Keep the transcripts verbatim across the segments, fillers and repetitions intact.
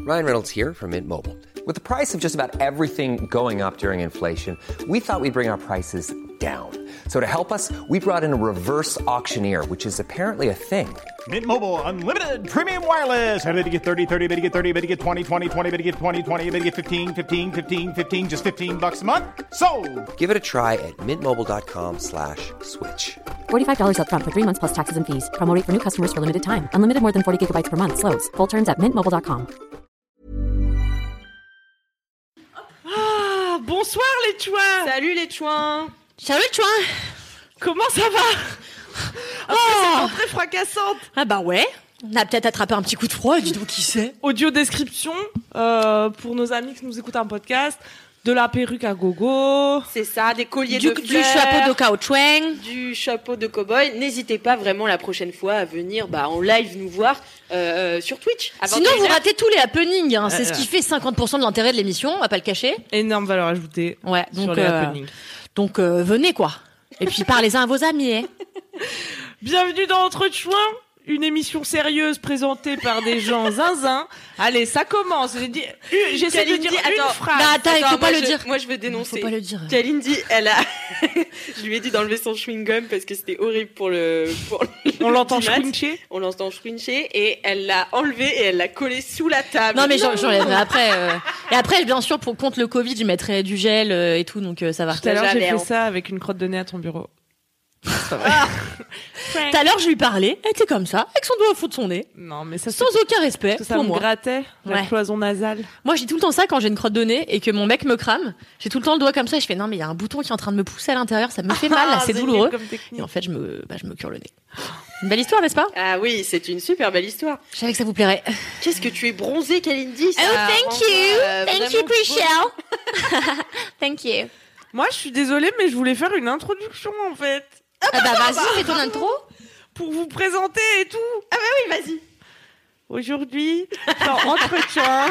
Ryan Reynolds here from Mint Mobile. With the price of just about everything going up during inflation, we thought we'd bring our prices down. So to help us, we brought in a reverse auctioneer, which is apparently a thing. Mint Mobile Unlimited Premium Wireless. How to get thirty, thirty, how to get thirty, how to get twenty, twenty, twenty, how to get twenty, twenty, how to get fifteen, fifteen, fifteen, fifteen, just fifteen bucks a month? Sold! Give it a try at mintmobile.com slash switch. forty-five dollars up front for three months plus taxes and fees. Promo rate for new customers for limited time. Unlimited more than forty gigabytes per month. Slows full terms at mint mobile dot com. Ah, bonsoir les chouins. Salut les chouins. Salut chouin. Comment ça va? Après Oh. cette rentrée fracassante. Ah bah ouais. On a peut-être attrapé un petit coup de froid, dis donc qui sait. Audio description euh, pour nos amis qui nous écoutent un podcast. De la perruque à gogo. C'est ça, des colliers Du, de du fleurs, chapeau de caoutchouc. du chapeau de cow-boy. N'hésitez pas vraiment la prochaine fois à venir bah, en live nous voir euh, sur Twitch. Sinon vous ratez tous les happenings, hein. C'est Euh, ce qui fait cinquante pour cent de l'intérêt de l'émission, on va pas le cacher. Énorme valeur ajoutée. Ouais, sur donc les euh, happenings. donc euh, venez quoi. Et puis parlez-en à vos amis. Hein. Bienvenue dans Entre Chouins, une émission sérieuse présentée par des gens zinzin. Allez, ça commence. J'ai dit- une- J'essaie de Kalindi, dire une attends. phrase. Bah, attends, il faut moi, pas le je- dire. Moi, je veux dénoncer. Faut pas le dire. Kalindi, elle a. Je lui ai dit d'enlever son chewing-gum parce que c'était horrible pour le. Pour le On l'entend dimanche. schwincher. On l'entend schwincher et elle l'a enlevé et elle l'a collé sous la table. Non mais j'en- j'enlèverai après. euh. Et après bien sûr pour contre le Covid je mettrai du gel euh, et tout donc euh, ça va. Tout à l'heure, j'ai Jamais, fait hein. ça avec une crotte de nez à ton bureau. Tout à l'heure je lui parlais, elle était comme ça, avec son doigt au fond de son nez, Non, mais ça, sans c'est- aucun respect parce que ça pour me moi. grattait, la Ouais. cloison nasale. Moi, je dis tout le temps ça quand j'ai une crotte de nez et que mon mec me crame. J'ai tout le temps le doigt comme ça. Et je fais non, mais il y a un bouton qui est en train de me pousser à l'intérieur. Ça me fait mal, là, Ah, c'est nul douloureux. comme technique. Et en fait, je me, bah, je me cure le nez. Une belle histoire, n'est-ce pas? Ah oui, c'est une super belle histoire. Je savais que ça vous plairait. Qu'est-ce que tu es bronzée, Kalindi. ça Oh, thank renvoie, you. euh, Thank vraiment you, beau. Chriselle. Thank you. Moi, je suis désolée, mais je voulais faire une introduction, en fait. Ah bah, vas-y, fais ton intro. Pour vous présenter et tout. Ah bah oui, vas-y. Aujourd'hui, dans Entretien.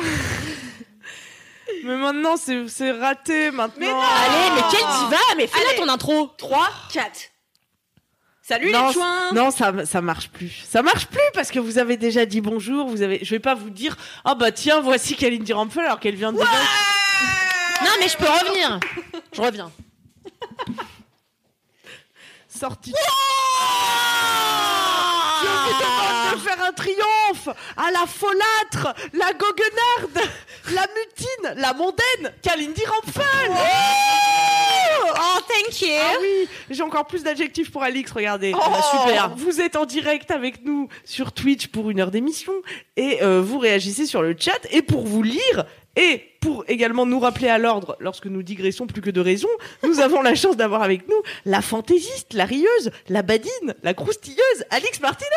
Mais maintenant, c'est, c'est raté, maintenant. Mais non. Allez, mais quelle diva. Mais fais-la Allez. ton intro. trois, quatre. Salut non, les chouins. non, ça, ça marche plus. Ça marche plus parce que vous avez déjà dit bonjour. Vous avez, je vais pas vous dire, ah bah tiens, voici Kalindi Rampel alors qu'elle vient de dire. Non, mais je peux revenir. Je reviens. Sortie. Je vous demande de faire un triomphe à la folâtre, la goguenarde, la mutine, la mondaine, Kalindi Rampel. Oh, thank you. Ah oui, j'ai encore plus d'adjectifs pour Alix, regardez. Oh, bah, super. Vous êtes en direct avec nous sur Twitch pour une heure d'émission et euh, vous réagissez sur le chat et pour vous lire et pour également nous rappeler à l'ordre lorsque nous digressons plus que de raison, nous avons la chance d'avoir avec nous la fantaisiste, la rieuse, la badine, la croustilleuse, Alix Martino.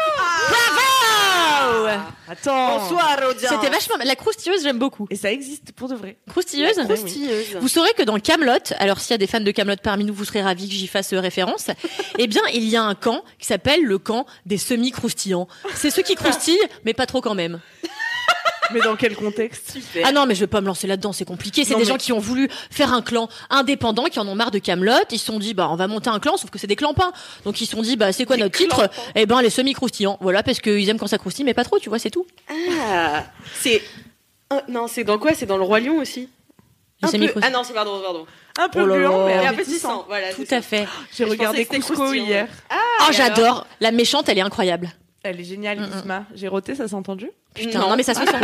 Bravo. Attends. Bonsoir, audience. C'était vachement. La croustilleuse, j'aime beaucoup. Et ça existe pour de vrai. Croustilleuse. La croustilleuse. Vous saurez que dans Camelot, alors s'il y a des fans de Camelot parmi nous, vous serez ravis que j'y fasse euh, référence. Eh bien, il y a un camp qui s'appelle le camp des semi-croustillants. C'est ceux qui croustillent, mais pas trop quand même. Mais dans quel contexte? Super. Ah non, mais je vais pas me lancer là-dedans, c'est compliqué. C'est Non, des mais- gens qui ont voulu faire un clan indépendant, qui en ont marre de Camelot. Ils se sont dit, bah, on va monter un clan, sauf que c'est des clampins. Donc ils se sont dit, bah, c'est quoi Des notre titre? clampins. Eh ben, les semi-croustillants. Voilà, parce qu'ils aiment quand ça croustille, mais pas trop, tu vois, c'est tout. Ah, c'est. Oh, non, c'est dans quoi? C'est dans le Roi Lion aussi. Les Un peu- semi-croustillants. Ah non, c'est pardon, pardon. Un peu Oh là gluant, là. mais Et un appétissant. appétissant, voilà. Tout c'est à ça. fait. J'ai Je regardé pensais que c'était Cusco croustillant, hier. ouais. Ah, Oh, et alors j'adore. La méchante, elle est incroyable. Elle est géniale, Isma. J'ai roté, ça s'est entendu? Putain, non, mais ça se sent.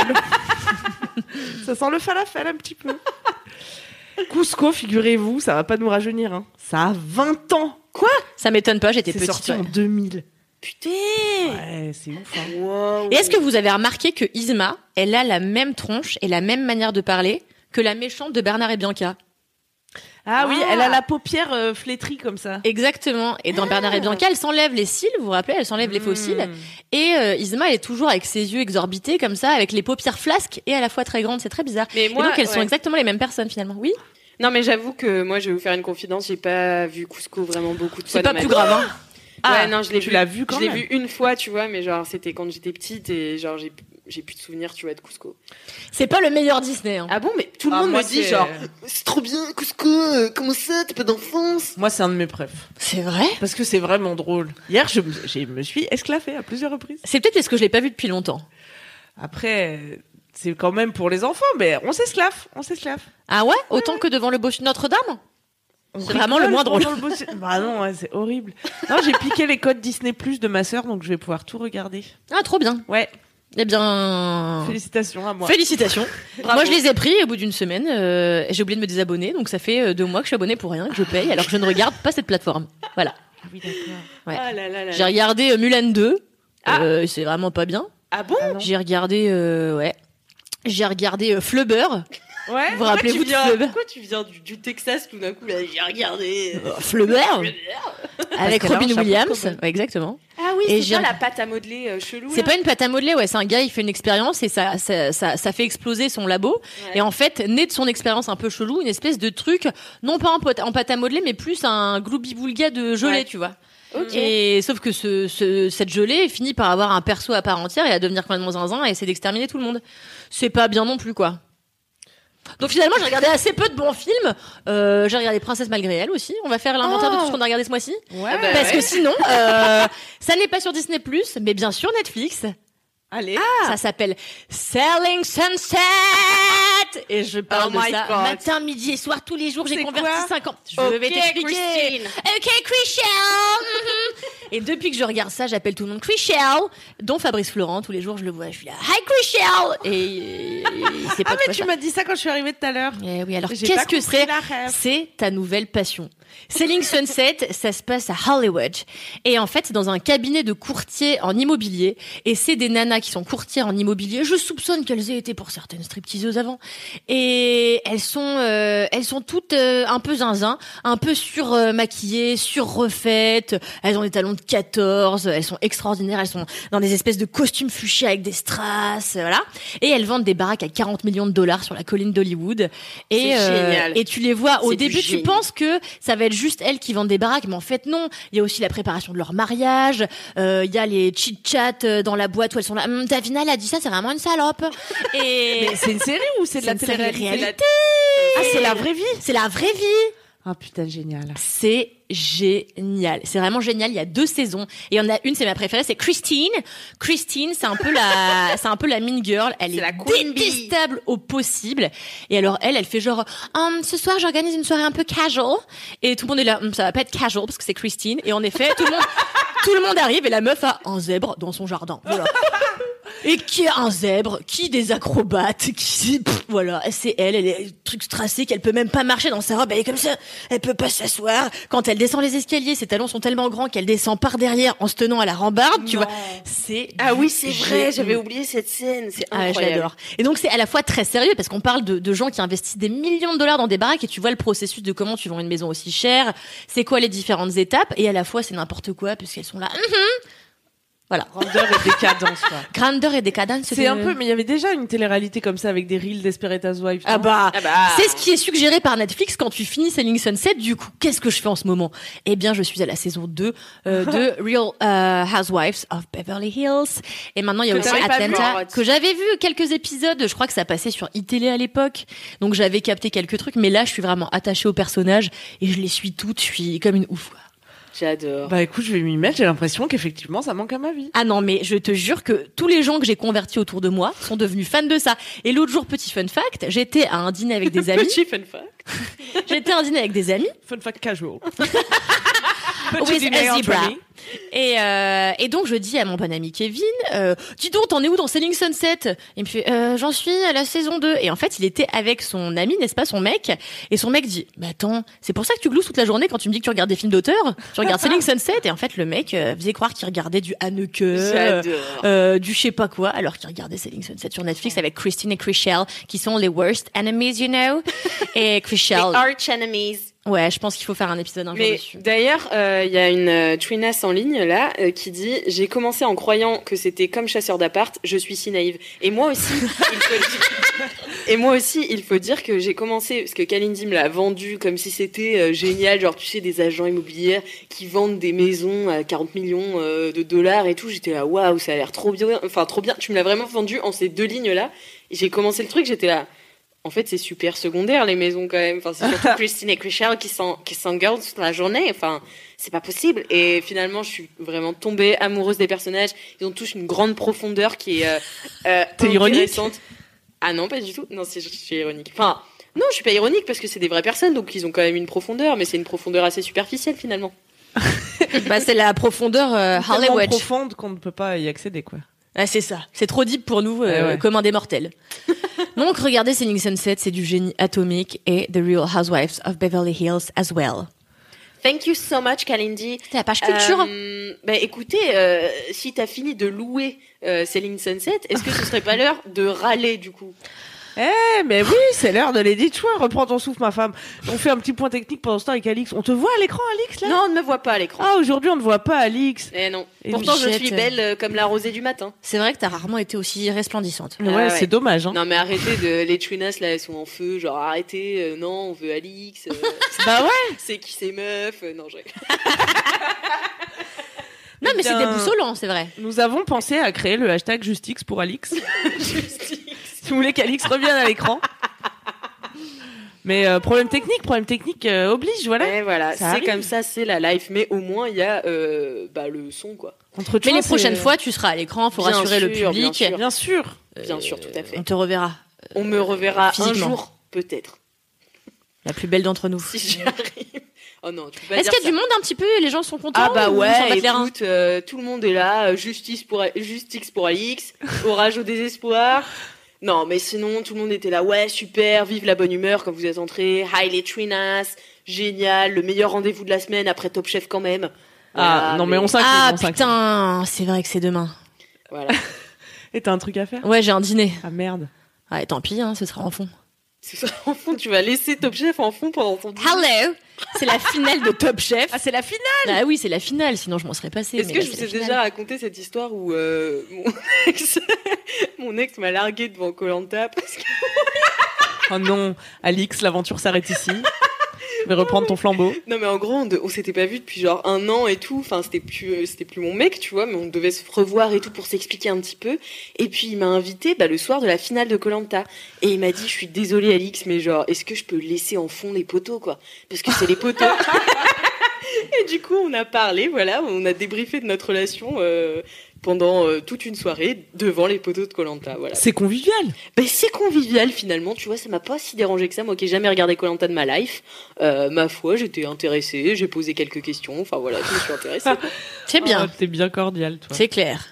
Ça sent le falafel un petit peu. Cusco, figurez-vous, ça va pas nous rajeunir. Hein. Ça a vingt ans. Quoi? Ça m'étonne pas, j'étais C'est petite. sorti ouais. en deux mille. Putain. Ouais, c'est ouf. Hein. Wow. Et est-ce que vous avez remarqué que Isma, elle a la même tronche et la même manière de parler que la méchante de Bernard et Bianca? Ah, oui, Ah. elle a la paupière euh, flétrie comme ça. Exactement. Et dans Bernard et Bianca, elle s'enlève les cils, vous vous rappelez, elle s'enlève les faux cils. Mmh. Et euh, Isma, elle est toujours avec ses yeux exorbités comme ça, avec les paupières flasques et à la fois très grandes. C'est très bizarre. Mais moi, et donc elles sont ouais. exactement les mêmes personnes finalement. Oui. Non, mais j'avoue que moi, je vais vous faire une confidence. J'ai pas vu Cusco vraiment beaucoup de fois. C'est pas dans ma plus vie. grave. Hein. Ouais, Ah, non, je l'ai tu vu. l'as vu quand Je l'ai même. vu une fois, tu vois, mais genre c'était quand j'étais petite et genre j'ai j'ai plus de souvenirs, tu vois, de Cusco. C'est pas le meilleur Disney. Hein. Ah bon, mais tout le Ah, monde moi, me dit c'est- genre c'est trop bien Cusco. euh, Comment ça, t'as pas d'enfance? Moi, c'est un de mes préfs. C'est vrai. Parce que c'est vraiment drôle. Hier, je, me- je me suis esclaffée à plusieurs reprises. C'est peut-être parce que je l'ai pas vu depuis longtemps. Après, euh, c'est quand même pour les enfants, mais on s'esclave, on s'esclave. Ah ouais, autant que devant le Bossu de Notre-Dame. C'est vraiment le moins drôle. Le bossu... Bah non, ouais, c'est horrible. Non, j'ai piqué les codes Disney Plus de ma sœur, donc je vais pouvoir tout regarder. Ah, trop bien. Ouais. Eh bien, félicitations à moi. Félicitations. Moi, je les ai pris et au bout d'une semaine, euh, j'ai oublié de me désabonner, donc ça fait euh, deux mois que je suis abonnée pour rien, que je paye, alors que je ne regarde pas cette plateforme. Voilà. Ah oui, d'accord. Ouais. Ah là là là. J'ai regardé euh, Mulan deux. Ah. Euh, c'est vraiment pas bien. Ah bon? Ah J'ai regardé, euh, ouais. J'ai regardé euh, Flubber. Ouais. Vous vous rappelez-vous de Flubber? Pourquoi tu viens du, du Texas tout d'un coup là? J'ai regardé. Euh, Flubber. Avec qu'elle a un Robin chapeau de Williams. cowboy. Ouais, exactement. Ah oui, Et c'est j'ai- pas la pâte à modeler euh, chelou. C'est là pas une pâte à modeler, ouais, c'est un gars, il fait une expérience et ça, ça, ça, ça fait exploser son labo. Ouais. Et en fait, naît de son expérience un peu chelou, une espèce de truc, non pas en, pot- en pâte à modeler, mais plus un gloubi-boulga de gelée, Ouais. tu vois. Ok. Et sauf que ce, ce, cette gelée finit par avoir un perso à part entière et à devenir complètement zinzin et essayer d'exterminer tout le monde. C'est pas bien non plus, quoi. Donc finalement, j'ai regardé assez peu de bons films. Euh, j'ai regardé Princesse malgré elle aussi. On va faire l'inventaire de tout ce qu'on a regardé ce mois-ci. Ouais. Ah bah Parce ouais. que sinon, euh, ça n'est pas sur Disney+, mais bien sur Netflix. Allez. Ça s'appelle Selling Sunset et je parle Oh de my ça God. matin, midi et soir tous les jours. J'ai C'est converti quoi cinq ans. Je Ok, vais t'expliquer. Christine. Ok, Chrishell. Et depuis que je regarde ça, j'appelle tout le monde Chrishell, dont Fabrice Florent. Tous les jours, je le vois. Je suis là, Hi Chrishell. Et il sait pas Ah de quoi mais tu ça. m'as dit ça quand je suis arrivée tout à l'heure. Eh oui, alors J'ai qu'est-ce pas que compris c'est la ref. C'est ta nouvelle passion. Selling Sunset, ça se passe à Hollywood. Et en fait, c'est dans un cabinet de courtiers en immobilier. Et c'est des nanas qui sont courtières en immobilier. Je soupçonne qu'elles aient été pour certaines stripteaseuses avant. Et elles sont, euh, elles sont toutes euh, un peu zinzin, un peu surmaquillées, surrefaites. Elles ont des talons de quatorze. Elles sont extraordinaires. Elles sont dans des espèces de costumes fuchsia avec des strass, voilà. Et elles vendent des baraques à quarante millions de dollars sur la colline d'Hollywood. Et, C'est génial. et tu les vois au C'est du début, tu génie. penses que ça va être juste elles qui vendent des baraques, mais en fait non. Il y a aussi la préparation de leur mariage. Euh, Il y a les chit-chats dans la boîte où elles sont là. Hum, Davina, elle a dit ça, c'est vraiment une salope. Et Mais c'est une série ou c'est de la C'est une série télé-réalité? réalité. Ah, c'est la vraie vie. c'est la vraie vie. Ah putain, génial. C'est génial. C'est vraiment génial. Il y a deux saisons. Et il y en a une, c'est ma préférée, c'est Christine. Christine, c'est un peu la, c'est un peu la mean girl. Elle C'est est, la Queen Bee. détestable au possible. Et alors, elle, elle fait genre, Hum, ce soir, j'organise une soirée un peu casual. Et tout le monde est là, Hum, ça va pas être casual parce que c'est Christine. Et en effet, tout le monde, tout le monde arrive et la meuf a un zèbre dans son jardin. Voilà. Et qui est un zèbre, qui des acrobates, qui pff, voilà, c'est elle, elle est truc strassé qu'elle peut même pas marcher dans sa robe, elle est comme ça, elle peut pas s'asseoir. Quand elle descend les escaliers, ses talons sont tellement grands qu'elle descend par derrière en se tenant à la rambarde, tu vois. C'est Ah oui, c'est du vrai, génie. j'avais oublié cette scène, c'est Ah, je incroyable. l'adore. Et donc c'est à la fois très sérieux parce qu'on parle de, de gens qui investissent des millions de dollars dans des baraques et tu vois le processus de comment tu vends une maison aussi chère, c'est quoi les différentes étapes et à la fois c'est n'importe quoi puisqu'elles sont là. Mhm. Voilà. Grandeur et décadence, quoi. Grandeur et décadence. C'est un peu, mais il y avait déjà une télé-réalité comme ça avec des reels Desperate Housewives. Ah non bah, Ah bah. c'est ce qui est suggéré par Netflix quand tu finis Selling Sunset. Du coup, qu'est-ce que je fais en ce moment? Eh bien, je suis à la saison deux euh, de Real euh, Housewives of Beverly Hills. Et maintenant, il y a Que aussi t'avais pas vu, Atlanta, hein. que j'avais vu quelques épisodes. Je crois que ça passait sur iTélé à l'époque. Donc, j'avais capté quelques trucs. Mais là, je suis vraiment attachée au personnage et je les suis toutes. Je suis comme une ouf, quoi. J'adore. Bah écoute, je vais m'y mettre. J'ai l'impression qu'effectivement, ça manque à ma vie. Ah non, mais je te jure que tous les gens que j'ai convertis autour de moi sont devenus fans de ça. Et l'autre jour, petit fun fact, j'étais à un dîner avec des amis. Petit fun fact. J'étais à un dîner avec des amis. Fun fact casual. With dîner a entre zebra. amis. Et, euh, et donc je dis à mon bon ami Kevin, euh, dis donc, t'en es où dans Selling Sunset? Il me fait, euh, j'en suis à la saison deux. Et en fait, il était avec son ami, n'est-ce pas, son mec. Et son mec dit, mais attends, c'est pour ça que tu glousses toute la journée quand tu me dis que tu regardes des films d'auteur? Tu regardes Selling Sunset? Et en fait, le mec euh, faisait croire qu'il regardait du Haneke, euh, J'adore. euh, du je sais pas quoi, alors qu'il regardait Selling Sunset sur Netflix avec Christine et Chrishell, qui sont les worst enemies, you know. Et Les Chrishell, arch enemies. ouais, je pense qu'il faut faire un épisode un jour Mais dessus. d'ailleurs, il y a une euh, twinasse en ligne là euh, qui dit « J'ai commencé en croyant que c'était comme chasseur d'appart, je suis si naïve. » Et moi aussi, il faut dire... Et moi aussi, il faut dire que j'ai commencé, parce que Kalindi me l'a vendu comme si c'était euh, génial, genre tu sais, des agents immobiliers qui vendent des maisons à quarante millions euh, de dollars et tout. J'étais là, waouh, ça a l'air trop bien, enfin trop bien. Tu me l'as vraiment vendu en ces deux lignes là. Et j'ai commencé le truc, j'étais là... En fait, c'est super secondaire, les maisons, quand même. Enfin, c'est surtout Christine et Chrishell qui sont, qui s'engueulent toute la journée. Enfin, c'est pas possible. Et finalement, je suis vraiment tombée amoureuse des personnages. Ils ont tous une grande profondeur qui est, euh, euh, T'es ironique ? intéressante. Ah non, pas du tout. Non, c'est, je suis ironique. Enfin, non, je suis pas ironique parce que c'est des vraies personnes, donc ils ont quand même une profondeur, mais c'est une profondeur assez superficielle finalement. Bah, c'est la profondeur euh, Tellement Hollywood. profonde qu'on ne peut pas y accéder, quoi. Ah, c'est ça. C'est trop deep pour nous, euh, Ouais, ouais. comme un des mortels. Donc, regardez Selling Sunset, c'est du génie atomique et The Real Housewives of Beverly Hills as well. Thank you so much, Kalindi. C'était la page culture. Euh, bah écoutez, euh, si t'as fini de louer euh, Selling Sunset, est-ce que ce serait pas l'heure de râler du coup? Eh, mais oui, c'est l'heure de l'édit choix. Reprends ton souffle, ma femme. On fait un petit point technique pendant ce temps avec Alix. On te voit à l'écran, Alix, là? Non, on ne me voit pas à l'écran. Ah, aujourd'hui, on ne voit pas Alix. Eh non. Et Pourtant, je Michette, suis belle euh, comme la rosée du matin. C'est vrai que t'as rarement été aussi resplendissante. Ouais, Ah ouais. c'est dommage, hein. Non, mais arrêtez de. Les Twinas, là, elles sont en feu. Genre, arrêtez. euh, non, on veut Alix. euh, Bah ouais. c'est qui ces meufs euh, Non, je Non, mais Eh c'est bien, déboussolant, c'est vrai. Nous avons pensé à créer le hashtag Justix pour Alix. Si vous voulez qu'Alix revienne à l'écran. Mais euh, problème technique, problème technique euh, oblige, voilà. Et voilà, Ça c'est arrive. comme ça, c'est la life. Mais au moins, il y a euh, bah, le son, quoi. Entre Mais les c'est- prochaines fois, tu seras à l'écran, faut Bien rassurer le sûr, public. bien sûr. Bien sûr. Bien sûr, tout à fait. On te reverra. On me reverra un Physiquement. jour, peut-être. La plus belle d'entre nous. Si j'y arrive. Oh non, tu peux pas Est-ce dire qu'il y a ça. du monde un petit peu et les gens sont contents Ah bah ou ouais, ils s'en battent les reins écoute, euh, tout le monde est là, euh, justice pour justice pour Alix, orage au désespoir. Non, mais sinon tout le monde était là, ouais, super, vive la bonne humeur quand vous êtes entrés, hi les Trinas, génial, le meilleur rendez-vous de la semaine après Top Chef quand même. Ah, Voilà, non, mais on s'incline, Ah on s'incline. putain, c'est vrai que c'est demain. Voilà. Et t'as un truc à faire? Ouais, j'ai un dîner. Ah merde. Ouais, tant pis, hein, ce sera en fond. C'est ça, en fond, tu vas laisser Top Chef en fond pendant ton dîner. Hello, c'est la finale de Top Chef. Ah, c'est la finale! Ah oui, c'est la finale, sinon je m'en serais passé. Est-ce mais que là, je vous c'est ai la finale. déjà raconté cette histoire où euh, mon ex, mon ex m'a largué devant Koh-Lanta parce que Oh non, Alix, l'aventure s'arrête ici. Je vais reprendre ton flambeau. non mais en gros on, de- on s'était pas vu depuis genre un an et tout, enfin c'était plus euh, c'était plus mon mec tu vois, mais on devait se revoir et tout pour s'expliquer un petit peu, et puis il m'a invité bah, le soir de la finale de Koh-Lanta et il m'a dit je suis désolée Alix mais genre est-ce que je peux laisser en fond les poteaux quoi, parce que c'est les poteaux. Et du coup on a parlé, voilà, on a débriefé de notre relation euh, pendant euh, toute une soirée devant les poteaux de Koh-Lanta, voilà. C'est convivial. Ben, c'est convivial finalement, tu vois, ça m'a pas si dérangé que ça, moi qui ai jamais regardé Koh-Lanta de ma life. Euh, ma foi, j'étais intéressée, j'ai posé quelques questions, enfin voilà, je me suis intéressée. C'est bien, Oh, t'es bien cordial, toi. c'est clair.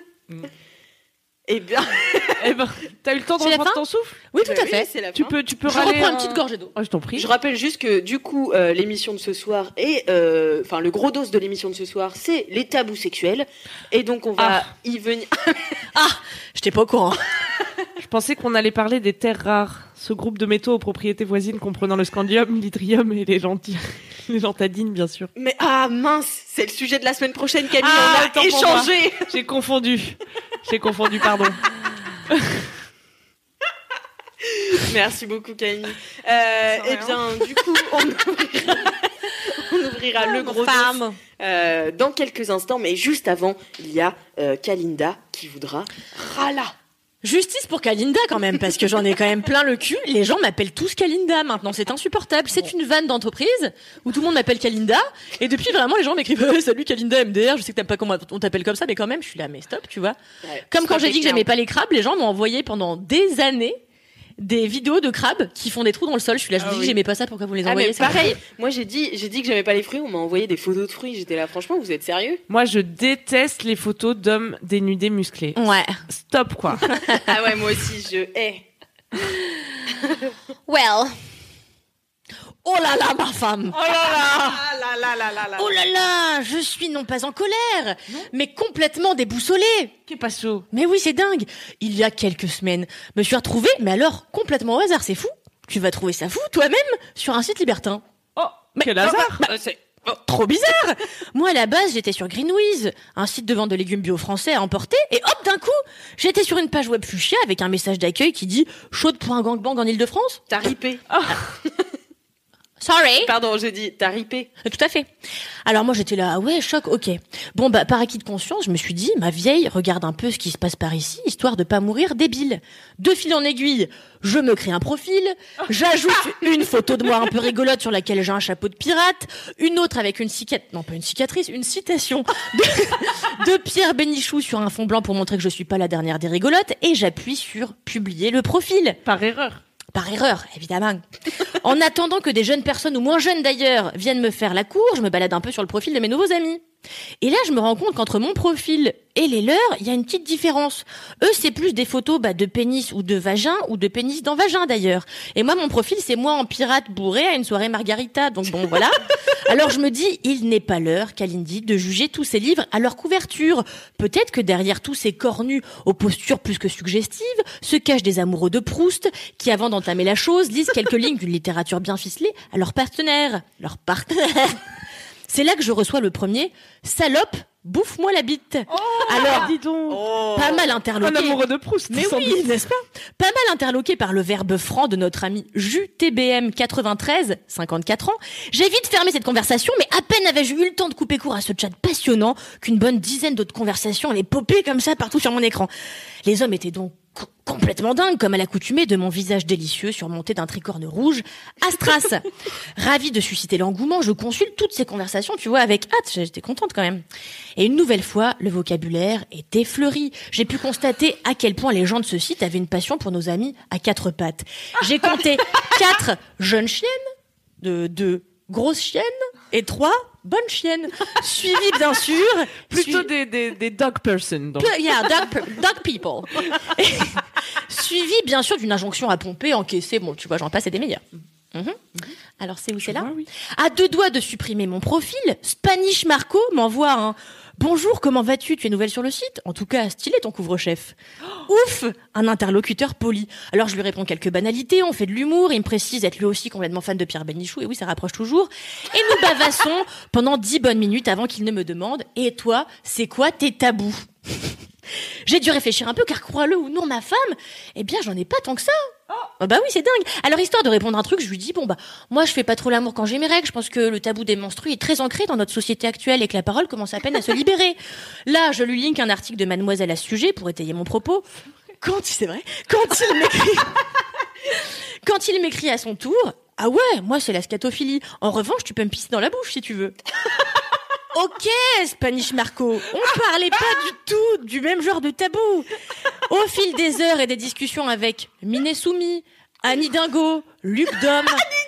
Eh bien, Eh ben, t'as eu le temps de C'est la reprendre fin ton souffle? Oui, tout bah à oui, fait. c'est la Tu fin. peux, tu peux Je râler reprends une un- petite gorgée d'eau. Oh, je t'en prie. Je rappelle juste que du coup, euh, l'émission de ce soir est, euh, enfin le gros dos de l'émission de ce soir, c'est les tabous sexuels, et donc on va Ah. y venir. J'étais pas au courant. Je pensais qu'on allait parler des terres rares. Ce groupe de métaux aux propriétés voisines comprenant le scandium, l'hydrium et les lentilles. Les lantadines, bien sûr. Mais ah mince, c'est le sujet de la semaine prochaine, Camille. Ah, on a autant pour moi. échangé. J'ai confondu. J'ai confondu, pardon. Merci beaucoup Camille. Euh, eh bien, du coup, on ouvrira, on ouvrira le gros dos euh, dans quelques instants, mais juste avant, il y a euh, Kalinda qui voudra rala. Justice pour Kalinda quand même, parce que j'en ai quand même plein le cul. Les gens m'appellent tous Kalinda maintenant, c'est insupportable. C'est une vanne d'entreprise où tout le monde m'appelle Kalinda. Et depuis vraiment, les gens m'écrivent hey, salut Kalinda M D R, je sais que t'aimes pas comment on t'appelle comme ça, mais quand même, je suis là, mais stop, tu vois. Ouais, Comme c'est quand pas j'ai dit que clair. j'aimais pas les crabes, les gens m'ont envoyé pendant des années des vidéos de crabes qui font des trous dans le sol. Je suis là, je vous Ah dis oui. que j'aimais pas ça, pourquoi vous les Ah, envoyez mais ça me pareil, moi j'ai dit, j'ai dit que j'aimais pas les fruits, on m'a envoyé des photos de fruits, j'étais là, franchement, vous êtes sérieux? Moi, je déteste les photos d'hommes dénudés musclés. fait- Ouais. Stop, quoi. Ah ouais, moi aussi, je hais. Well. Oh là là, ma femme. Oh là là. Ah là là là là là. Oh là là, je suis non pas en colère, mais complètement déboussolée. Qu'est pas chaud. Mais oui, c'est dingue. Il y a quelques semaines, me suis retrouvée, mais alors complètement au hasard, c'est fou. Tu vas trouver ça fou toi-même sur un site libertin. Oh, quel hasard. Bah, c'est trop bizarre. Moi à la base, j'étais sur Greenwiz, un site de vente de légumes bio français à emporter, et hop d'un coup, j'étais sur une page web fuchsia avec un message d'accueil qui dit chaude pour un gangbang en Île-de-France. T'as ripé. Sorry. Pardon, j'ai dit, t'as ripé. Tout à fait. Alors moi j'étais là, ah ouais, choc, ok. Bon bah par acquis de conscience, je me suis dit, ma vieille, regarde un peu ce qui se passe par ici, histoire de pas mourir débile. De fil en aiguille, je me crée un profil, j'ajoute une photo de moi un peu rigolote sur laquelle j'ai un chapeau de pirate, une autre avec une cicatrice, non pas une cicatrice, une citation de, de Pierre Bénichou sur un fond blanc pour montrer que je suis pas la dernière des rigolotes, et j'appuie sur publier le profil. Par erreur. Par erreur, évidemment. En attendant que des jeunes personnes, ou moins jeunes d'ailleurs, viennent me faire la cour, je me balade un peu sur le profil de mes nouveaux amis. Et là, je me rends compte qu'entre mon profil et les leurs, il y a une petite différence. Eux, c'est plus des photos bah, de pénis ou de vagin, ou de pénis dans vagin d'ailleurs. Et moi, mon profil, c'est moi en pirate bourré à une soirée margarita. Donc bon, voilà. Alors je me dis, il n'est pas l'heure, Kalindi, de juger tous ces livres à leur couverture. Peut-être que derrière tous ces corps nus aux postures plus que suggestives, se cachent des amoureux de Proust, qui avant d'entamer la chose, lisent quelques lignes d'une littérature bien ficelée à leur partenaire. Leur partenaire. C'est là que je reçois le premier « Salope, bouffe-moi la bite oh, !» Alors, dis donc. Oh. pas mal interloqué. Un amoureux de Proust. Mais oui, doute. n'est-ce pas? Pas mal interloqué par le verbe franc de notre ami Jus T B M quatre-vingt-treize, cinquante-quatre ans, j'ai vite fermé cette conversation, mais à peine avais-je eu le temps de couper court à ce chat passionnant qu'une bonne dizaine d'autres conversations allaient popper comme ça partout sur mon écran. Les hommes étaient donc complètement dingue, comme à l'accoutumée de mon visage délicieux surmonté d'un tricorne rouge à strass. Ravie de susciter l'engouement, je consulte toutes ces conversations, tu vois, avec hâte. J'étais contente quand même. Et une nouvelle fois, le vocabulaire était fleuri. J'ai pu constater à quel point les gens de ce site avaient une passion pour nos amis à quatre pattes. J'ai compté quatre jeunes chiennes, de deux grosses chiennes et trois bonnes chiennes, suivies bien sûr. Plutôt sui- des, des, des dog person. Donc. Peu- Yeah, dog, pe- dog people. Suivi bien sûr d'une injonction à pomper, encaisser, bon tu vois j'en passe et des meilleurs. Mhm. Alors c'est où c'est là vois, oui. À deux doigts de supprimer mon profil, Spanish Marco m'envoie un « Bonjour, comment vas-tu? Tu es nouvelle sur le site? En tout cas, stylé ton couvre-chef. » Ouf, un interlocuteur poli. Alors je lui réponds quelques banalités, on fait de l'humour, il me précise être lui aussi complètement fan de Pierre Bénichou, et oui, ça rapproche toujours. Et nous bavassons pendant dix bonnes minutes avant qu'il ne me demande « Et toi, c'est quoi tes tabous ?» J'ai dû réfléchir un peu, car crois-le ou non, ma femme, eh bien, j'en ai pas tant que ça. Oh, bah oui, c'est dingue. Alors, histoire de répondre à un truc, je lui dis, bon, bah, moi, je fais pas trop l'amour quand j'ai mes règles. Je pense que le tabou des menstrues est très ancré dans notre société actuelle et que la parole commence à peine à se libérer. Là, je lui link un article de Mademoiselle à ce sujet pour étayer mon propos. Quand, c'est vrai, quand il m'écrit, quand il m'écrit à son tour, ah ouais, moi, c'est la scatophilie. En revanche, tu peux me pisser dans la bouche si tu veux. Ok, Spanish Marco, on parlait pas du tout du même genre de tabou. Au fil des heures et des discussions avec Minet Soumi, Annie Dingo, Luc Dom,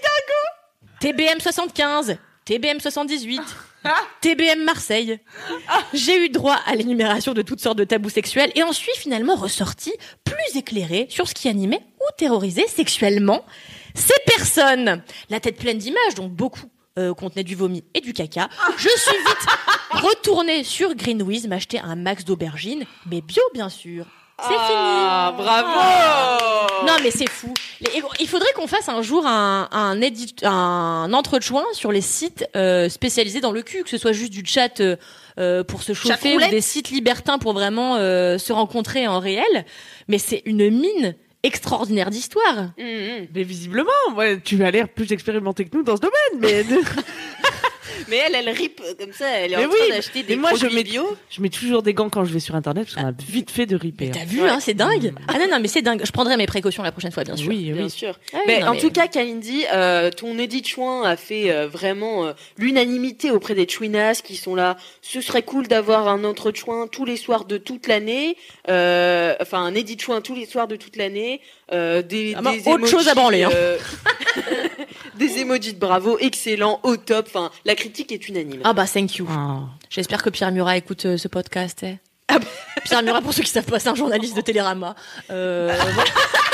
T B M soixante-quinze, T B M soixante-dix-huit, T B M Marseille, j'ai eu droit à l'énumération de toutes sortes de tabous sexuels et en suis finalement ressorti plus éclairé sur ce qui animait ou terrorisait sexuellement ces personnes. La tête pleine d'images, dont beaucoup Euh, contenait du vomi et du caca. Je suis vite retournée sur Greenwiz m'acheter un max d'aubergines, mais bio bien sûr. C'est Ah, fini. bravo. Non mais c'est fou. Les- Il faudrait qu'on fasse un jour un un, édit, un entrejoint sur les sites euh, spécialisés dans le cul, que ce soit juste du chat euh, euh, pour se chauffer ou roulette. des sites libertins pour vraiment euh, se rencontrer en réel. Mais c'est une mine extraordinaire d'histoire. Mmh, mmh. Mais visiblement, ouais, tu as l'air plus expérimenté que nous dans ce domaine. Mais, Mais elle, elle rip comme ça, elle est mais en oui, train d'acheter des mais moi je produits mets, bio. je mets toujours des gants quand je vais sur internet parce qu'on a vite fait de ripper. T'as hein. vu, Ouais. hein, c'est dingue. Ah non, non, mais c'est dingue. Je prendrai mes précautions la prochaine fois, bien sûr. Oui, Bien oui. sûr. Ah oui, mais non, en mais- tout cas, Kalindi, euh, ton Edith Chouin a fait euh, vraiment euh, l'unanimité auprès des chouinas qui sont là. Ce serait cool d'avoir un autre chouin tous les soirs de toute l'année. Euh, enfin, un Edith Chouin tous les soirs de toute l'année. Euh, des, Ah bah, des autre emojis, chose à branler, hein. euh, des emojis de bravo, excellent, au top. Enfin, la critique est unanime. Ah bah thank you. Ah. J'espère que Pierre Murat écoute euh, ce podcast. eh. Ah bah. Pierre Murat, pour ceux qui savent pas, c'est un journaliste de Télérama. Euh, voilà.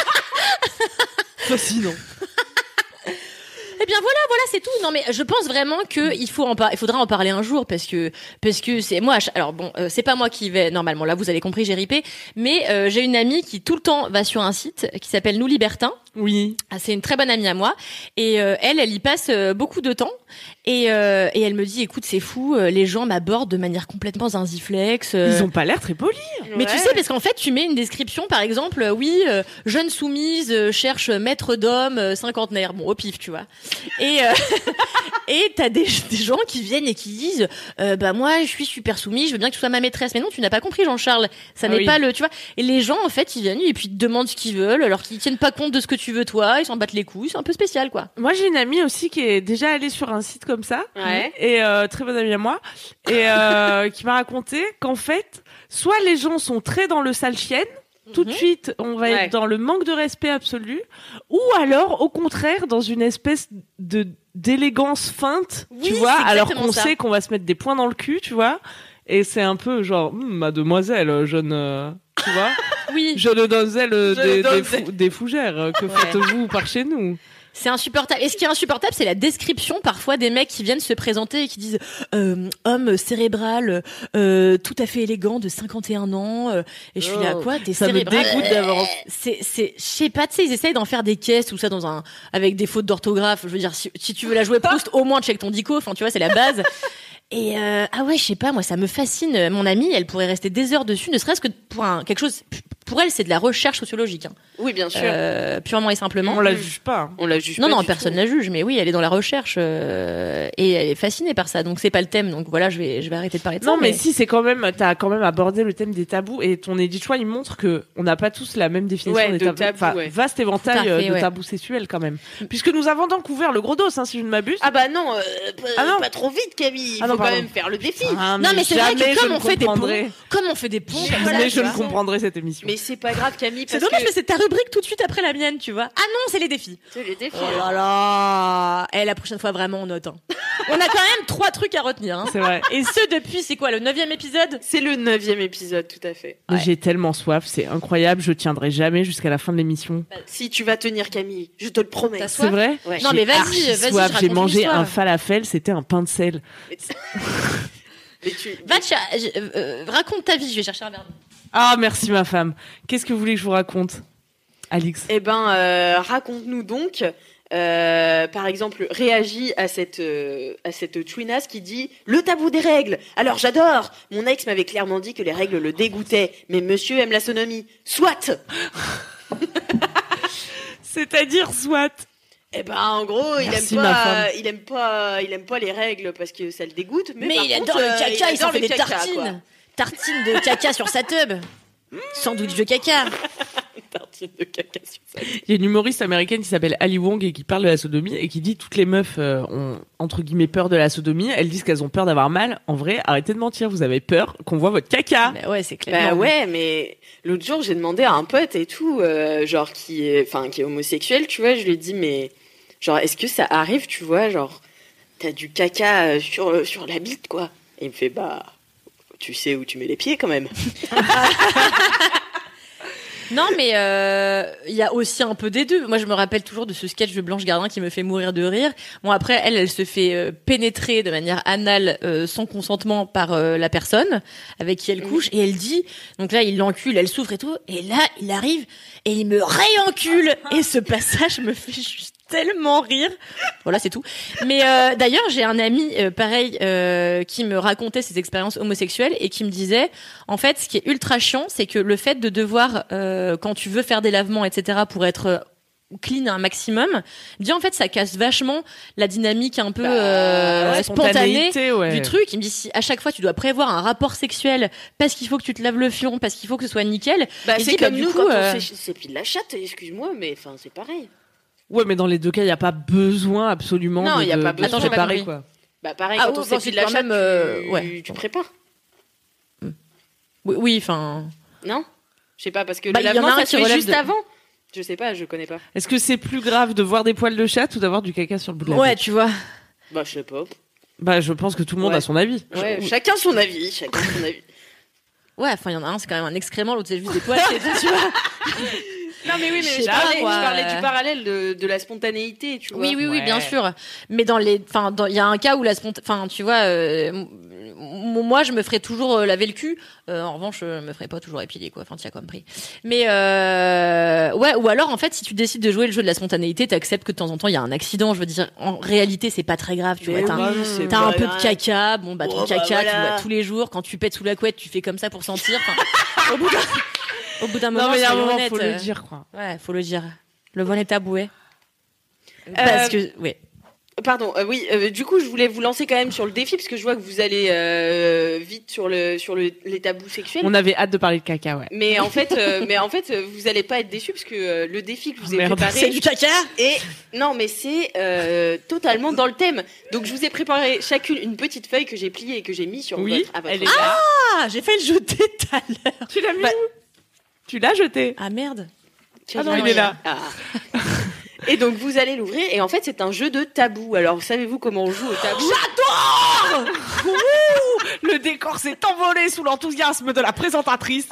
Fascinant. Eh bien voilà, voilà, c'est tout. Non mais je pense vraiment que il faut en par- il faudra en parler un jour parce que parce que c'est moi. ach- Alors bon, euh, c'est pas moi qui vais normalement. Là, vous avez compris, j'ai ripé. Mais euh, j'ai une amie qui tout le temps va sur un site qui s'appelle Nous Libertins. Oui. Ah, c'est une très bonne amie à moi et euh, elle, elle y passe euh, beaucoup de temps et euh, et elle me dit, écoute, c'est fou, euh, les gens m'abordent de manière complètement zinziflex. euh, Ils ont pas l'air très polis. Mais tu Ouais. sais, parce qu'en fait, tu mets une description, par exemple, euh, oui, euh, jeune soumise, euh, cherche maître d'homme, euh, cinquantenaire, bon, au pif, tu vois. Et euh, et t'as des, des gens qui viennent et qui disent euh, bah moi je suis super soumis, je veux bien que tu sois ma maîtresse. Mais non, tu n'as pas compris, Jean-Charles. Ça Ah n'est oui. pas le, tu vois. Et les gens en fait ils viennent et puis ils te demandent ce qu'ils veulent, alors qu'ils tiennent pas compte de ce que tu veux toi. Ils s'en battent les couilles. C'est un peu spécial quoi. Moi, j'ai une amie aussi qui est déjà allée sur un site comme ça, Ouais. et euh, très bonne amie à moi, et euh, qui m'a raconté qu'en fait, soit les gens sont très dans le sale chienne, tout de suite, on va Ouais. être dans le manque de respect absolu, ou alors, au contraire, dans une espèce de d'élégance feinte, Oui, tu vois, c'est alors exactement qu'on ça. sait qu'on va se mettre des points dans le cul, tu vois, et c'est un peu genre, Hum, mademoiselle, jeune, euh, tu vois, Oui. jeune donzelle euh, Jeune des, des, donzelle. fou- des fougères, euh, que faites-vous par chez nous? C'est insupportable. Et ce qui est insupportable, c'est la description parfois des mecs qui viennent se présenter et qui disent euh, homme cérébral, euh, tout à fait élégant, de cinquante et un ans. euh, et je suis là, Oh, quoi, t'es ça me cérébral. dégoûte d'avoir- C'est, c'est, je sais pas, tu sais, ils essayent d'en faire des caisses ou ça dans un, avec des fautes d'orthographe. Je veux dire, si, si tu veux la jouer Proust, au moins check ton dico. Enfin, tu vois, c'est la base. Et euh, ah ouais, je sais pas, moi ça me fascine. Mon amie, elle pourrait rester des heures dessus, ne serait-ce que pour un, quelque chose. Pour elle, c'est de la recherche sociologique, hein. Oui, bien sûr. Euh, purement et simplement. On la juge pas. hein. On la juge Non, pas non, du personne tout. la juge, mais oui, elle est dans la recherche euh, et elle est fascinée par ça. Donc c'est pas le thème. Donc voilà, je vais, je vais arrêter de parler de Non, ça. mais, si, c'est quand même, t'as quand même abordé le thème des tabous et ton édit choix, il montre que on n'a pas tous la même définition Ouais, des de tabous. tabous, Enfin, ouais. vaste éventail Tout à fait, euh, de ouais. tabous sexuels quand même. Puisque nous avons donc couvert le gros dos, hein, si je ne m'abuse. Ah bah non, euh, pas, Ah non. pas trop vite, Camille. Il Ah non, faut quand pardon. même faire le défi. Ah, Non, mais c'est vrai jamais que comme je on ne fait des ponts, comprendrai- comme on fait des ponts, comme Jamais ça, je tu ne vois. comprendrai cette émission. Mais c'est pas grave, Camille, C'est parce dommage, que mais c'est ta rubrique tout de suite après la mienne, tu vois. Ah non, c'est les défis. c'est les défis. Oh là là. Eh, la prochaine fois, vraiment, on note. hein. On a quand même trois trucs à retenir. Hein. C'est vrai. Et ce, depuis, c'est quoi, le neuvième épisode? C'est le neuvième épisode, tout à fait. Mais Ouais. J'ai tellement soif, c'est incroyable, je tiendrai jamais jusqu'à la fin de l'émission. Si tu vas tenir, Camille, je te le promets. T'as C'est soif vrai? Ouais. Non, J'ai mais vas-y, archi vas-y, soif. je J'ai raconte mangé l'histoire. un falafel, c'était un pain de sel. Mais, mais tu... Va, tcha- euh, euh, raconte ta vie, je vais chercher un verre. Ah, merci ma femme. Qu'est-ce que vous voulez que je vous raconte, Alix? Eh ben, euh, raconte-nous donc, euh, par exemple, réagis à cette euh, à cette twinasse qui dit le tabou des règles. Alors j'adore. Mon ex m'avait clairement dit que les règles le dégoûtaient, mais Monsieur aime la sonomie. Soit. C'est-à-dire, soit. Eh ben, en gros, il Merci, aime ma pas, femme. il aime pas, il aime pas les règles parce que ça le dégoûte. Mais, Mais par il contre, adore le euh, caca, il s'en adore fait le des caca, tartines. quoi. Tartines de caca sur sa teub. Sandwich de caca. Tartine de caca sur ça. Il y a une humoriste américaine qui s'appelle Ali Wong et qui parle de la sodomie et qui dit toutes les meufs euh, ont entre guillemets peur de la sodomie. Elles disent qu'elles ont peur d'avoir mal. En vrai, arrêtez de mentir. Vous avez peur qu'on voit votre caca. Bah ouais, c'est clair. Bah Non, ouais, mais l'autre jour j'ai demandé à un pote et tout, euh, genre qui est, enfin qui est homosexuel, tu vois, je lui ai dit mais genre est-ce que ça arrive, tu vois, genre t'as du caca euh, sur sur la bite quoi. Et il me fait bah tu sais où tu mets les pieds quand même. Non, mais euh, il y a aussi un peu des deux. Moi, je me rappelle toujours de ce sketch de Blanche Gardin qui me fait mourir de rire. Bon, après, elle, elle se fait euh, pénétrer de manière anale euh, sans consentement par euh, la personne avec qui elle couche. Et elle dit, donc là, il l'encule, elle souffre et tout. Et là, il arrive et il me réencule. Et ce passage me fait juste tellement rire. Voilà, c'est tout. Mais euh, d'ailleurs, j'ai un ami euh, pareil euh, qui me racontait ses expériences homosexuelles et qui me disait, en fait, ce qui est ultra chiant, c'est que le fait de devoir, euh, quand tu veux faire des lavements, et cetera, pour être euh, clean un maximum, dit en fait, ça casse vachement la dynamique un peu Bah, euh, ouais, spontanée spontanéité, ouais. du truc. Il me dit, si à chaque fois tu dois prévoir un rapport sexuel parce qu'il faut que tu te laves le fion, parce qu'il faut que ce soit nickel. Bah il c'est dit, comme bah, du nous coup, quand euh, on s'é- s'épile la chatte, excuse-moi, mais enfin c'est pareil. Ouais, mais dans les deux cas, il n'y a pas besoin absolument Non, de, y a de, pas de besoin. Attends, se j'ai pas préparer, compris. quoi. Bah pareil Ah quand oui, on bon, s'épile c'est la quand chatte, même, euh, tu, ouais. tu prépares. oui, oui, enfin. Non, je sais pas parce que Bah, le il y en a lavement un ça qui se fait relève juste de- avant. Je sais pas, je connais pas. Est-ce que c'est plus grave de voir des poils de chatte ou d'avoir du caca sur le bout de la Ouais, bite tu vois. Bah je sais pas. Bah, je pense que tout le monde Ouais. a son avis. Ouais, Je- chacun son avis, chacun son avis. Ouais, enfin, il y en a un, c'est quand même un excrément, l'autre, c'est juste des poils, c'est tout, tu vois. Non mais oui, mais Je je, sais pas, parlais, quoi. je parlais du parallèle de, de la spontanéité, tu vois. Oui, oui, oui, Ouais. bien sûr. Mais dans les, enfin, dans- il y a un cas où la sponta, enfin, tu vois, euh, m- m- moi, je me ferais toujours euh, laver le cul. Euh, en revanche, je me ferais pas toujours épiler, quoi. Enfin, tu as compris. Mais euh, ouais, ou alors, en fait, si tu décides de jouer le jeu de la spontanéité, t'acceptes que de temps en temps, il y a un accident. Je veux dire, en réalité, c'est pas très grave, tu Mais vois. T'as, oui, c'est t'as pas un peu de grave. caca, bon, bah, ton Oh, bah, caca, tu voilà. vois tous les jours. Quand tu pètes sous la couette, tu fais comme ça pour sentir. Enfin, au bout d'un, au bout d'un moment, Non, mais il y a un soyons moment, honnêtes, faut euh, le dire, quoi. Ouais, faut le dire. Le voile est taboué. Parce que, ouais. Pardon, euh, oui, euh, du coup, je voulais vous lancer quand même sur le défi, parce que je vois que vous allez euh, vite sur, le, sur le, les tabous sexuels. On avait hâte de parler de caca, ouais. Mais en fait, euh, mais en fait, vous allez pas être déçus, parce que euh, le défi que je vous ai Merde. préparé, C'est du caca. et non, mais c'est euh, totalement dans le thème. Donc, je vous ai préparé chacune une petite feuille que j'ai pliée et que j'ai mis sur Oui, votre, à votre elle est écart. là. Ah, j'ai failli le jeter tout à l'heure. Tu l'as mis Bah- où? Tu l'as jeté? Ah merde. Ah non, il est là. Ah. Et donc, vous allez l'ouvrir, et en fait, c'est un jeu de tabou. Alors, savez-vous comment on joue au tabou? Le décor s'est envolé sous l'enthousiasme de la présentatrice.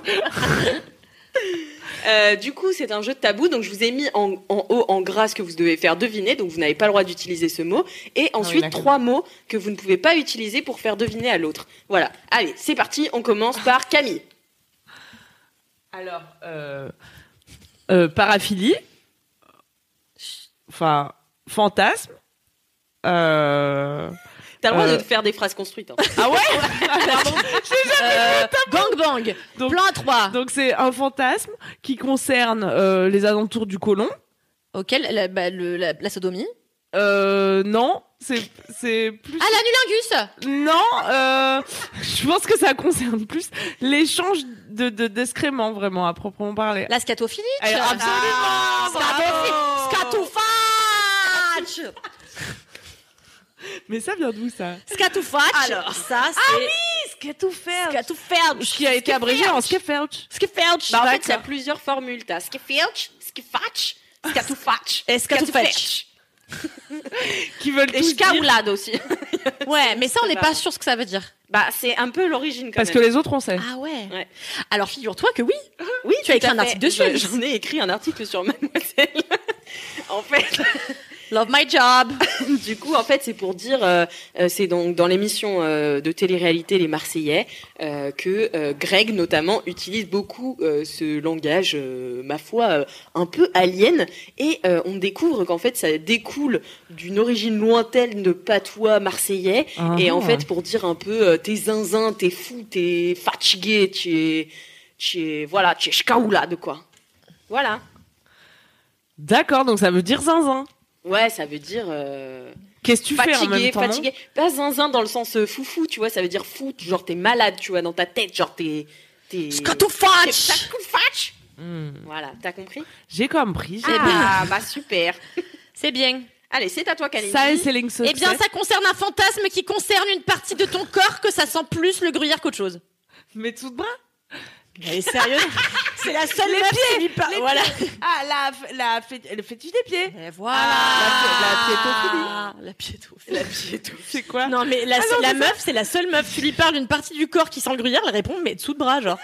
Euh, du coup, c'est un jeu de tabou, donc je vous ai mis en, en haut en gras ce que vous devez faire deviner, donc vous n'avez pas le droit d'utiliser ce mot, et ensuite d'accord. trois mots que vous ne pouvez pas utiliser pour faire deviner à l'autre. Voilà, allez, c'est parti, on commence par Camille. Alors, euh, euh, paraphilie, enfin, fantasme, euh... T'as le droit Euh. de faire des phrases construites. Hein. Ah ouais? Euh, gang bang. Donc- Plan à trois. Donc c'est un fantasme qui concerne euh, les alentours du côlon. Auquel la, bah, le, la, la sodomie. Euh, non, c'est c'est plus. Ah, l'anulingus. Non, euh, je pense que ça concerne plus l'échange de de- d'excréments vraiment à proprement parler. La scatophilie. Alors, absolument, bravo. Scatoufatch. Mais ça vient d'où ça? Scatoufatch. Alors. ça c'est. Scatoufer. Scatoufatch. Qui a été abrégé en Skefelch. Scatoufatch. Bah, en fait, il y a plusieurs formules. T'as skifilch, skifatch, scatoufatch, Et scatoufatch. Qui veulent et tous dire. shkaoulad aussi. Ouais, mais ça, on n'est Ça pas va. sûr ce que ça veut dire. Bah, c'est un peu l'origine quand Parce que même. les autres on sait. Ah ouais. Ouais. Alors figure-toi que oui. Oui, Tu as tout écrit à un fait. article dessus, Je- Alice. J'en ai écrit un article sur Mademoiselle. En fait, Love my job. du coup, en fait, c'est pour dire, euh, euh, c'est donc dans l'émission euh, de télé-réalité Les Marseillais euh, que euh, Greg notamment utilise beaucoup euh, ce langage, euh, ma foi, euh, un peu alien, et euh, on découvre qu'en fait, ça découle d'une origine lointaine de patois marseillais, Ah. et en fait, pour dire un peu, euh, t'es zinzin, t'es fou, t'es fatigué, t'es, t'es, voilà, t'es shkaoulade quoi. Voilà. D'accord, donc ça veut dire zinzin. Ouais, ça veut dire euh, Qu'est-ce que tu fais en fatigué, même temps non fatigué. Pas zinzin dans le sens euh, foufou, tu vois, ça veut dire fou, genre t'es malade, tu vois, dans ta tête, genre t'es... t'es... Scatoufatch. T'es scatoufatch. Hmm. Voilà, t'as compris? J'ai compris. j'ai Ah, bah super. C'est bien. Allez, c'est à toi, Kalindi. Ça et Selling Success. Eh bien, ça concerne un fantasme qui concerne une partie de ton corps que ça sent plus le gruyère qu'autre chose. Mais tout de bras. Elle est sérieuse. C'est la seule Les meuf pieds, qui lui parle. les Voilà. Ah, la, la, fé- le fétiche des pieds. Et voilà. Ah, la piétophilie. La piétou. C'est quoi? Non, mais la, Ah non, la c'est meuf, c'est la seule meuf. Tu lui parles d'une partie du corps qui sent le gruyère, elle répond, mais dessous de bras, genre.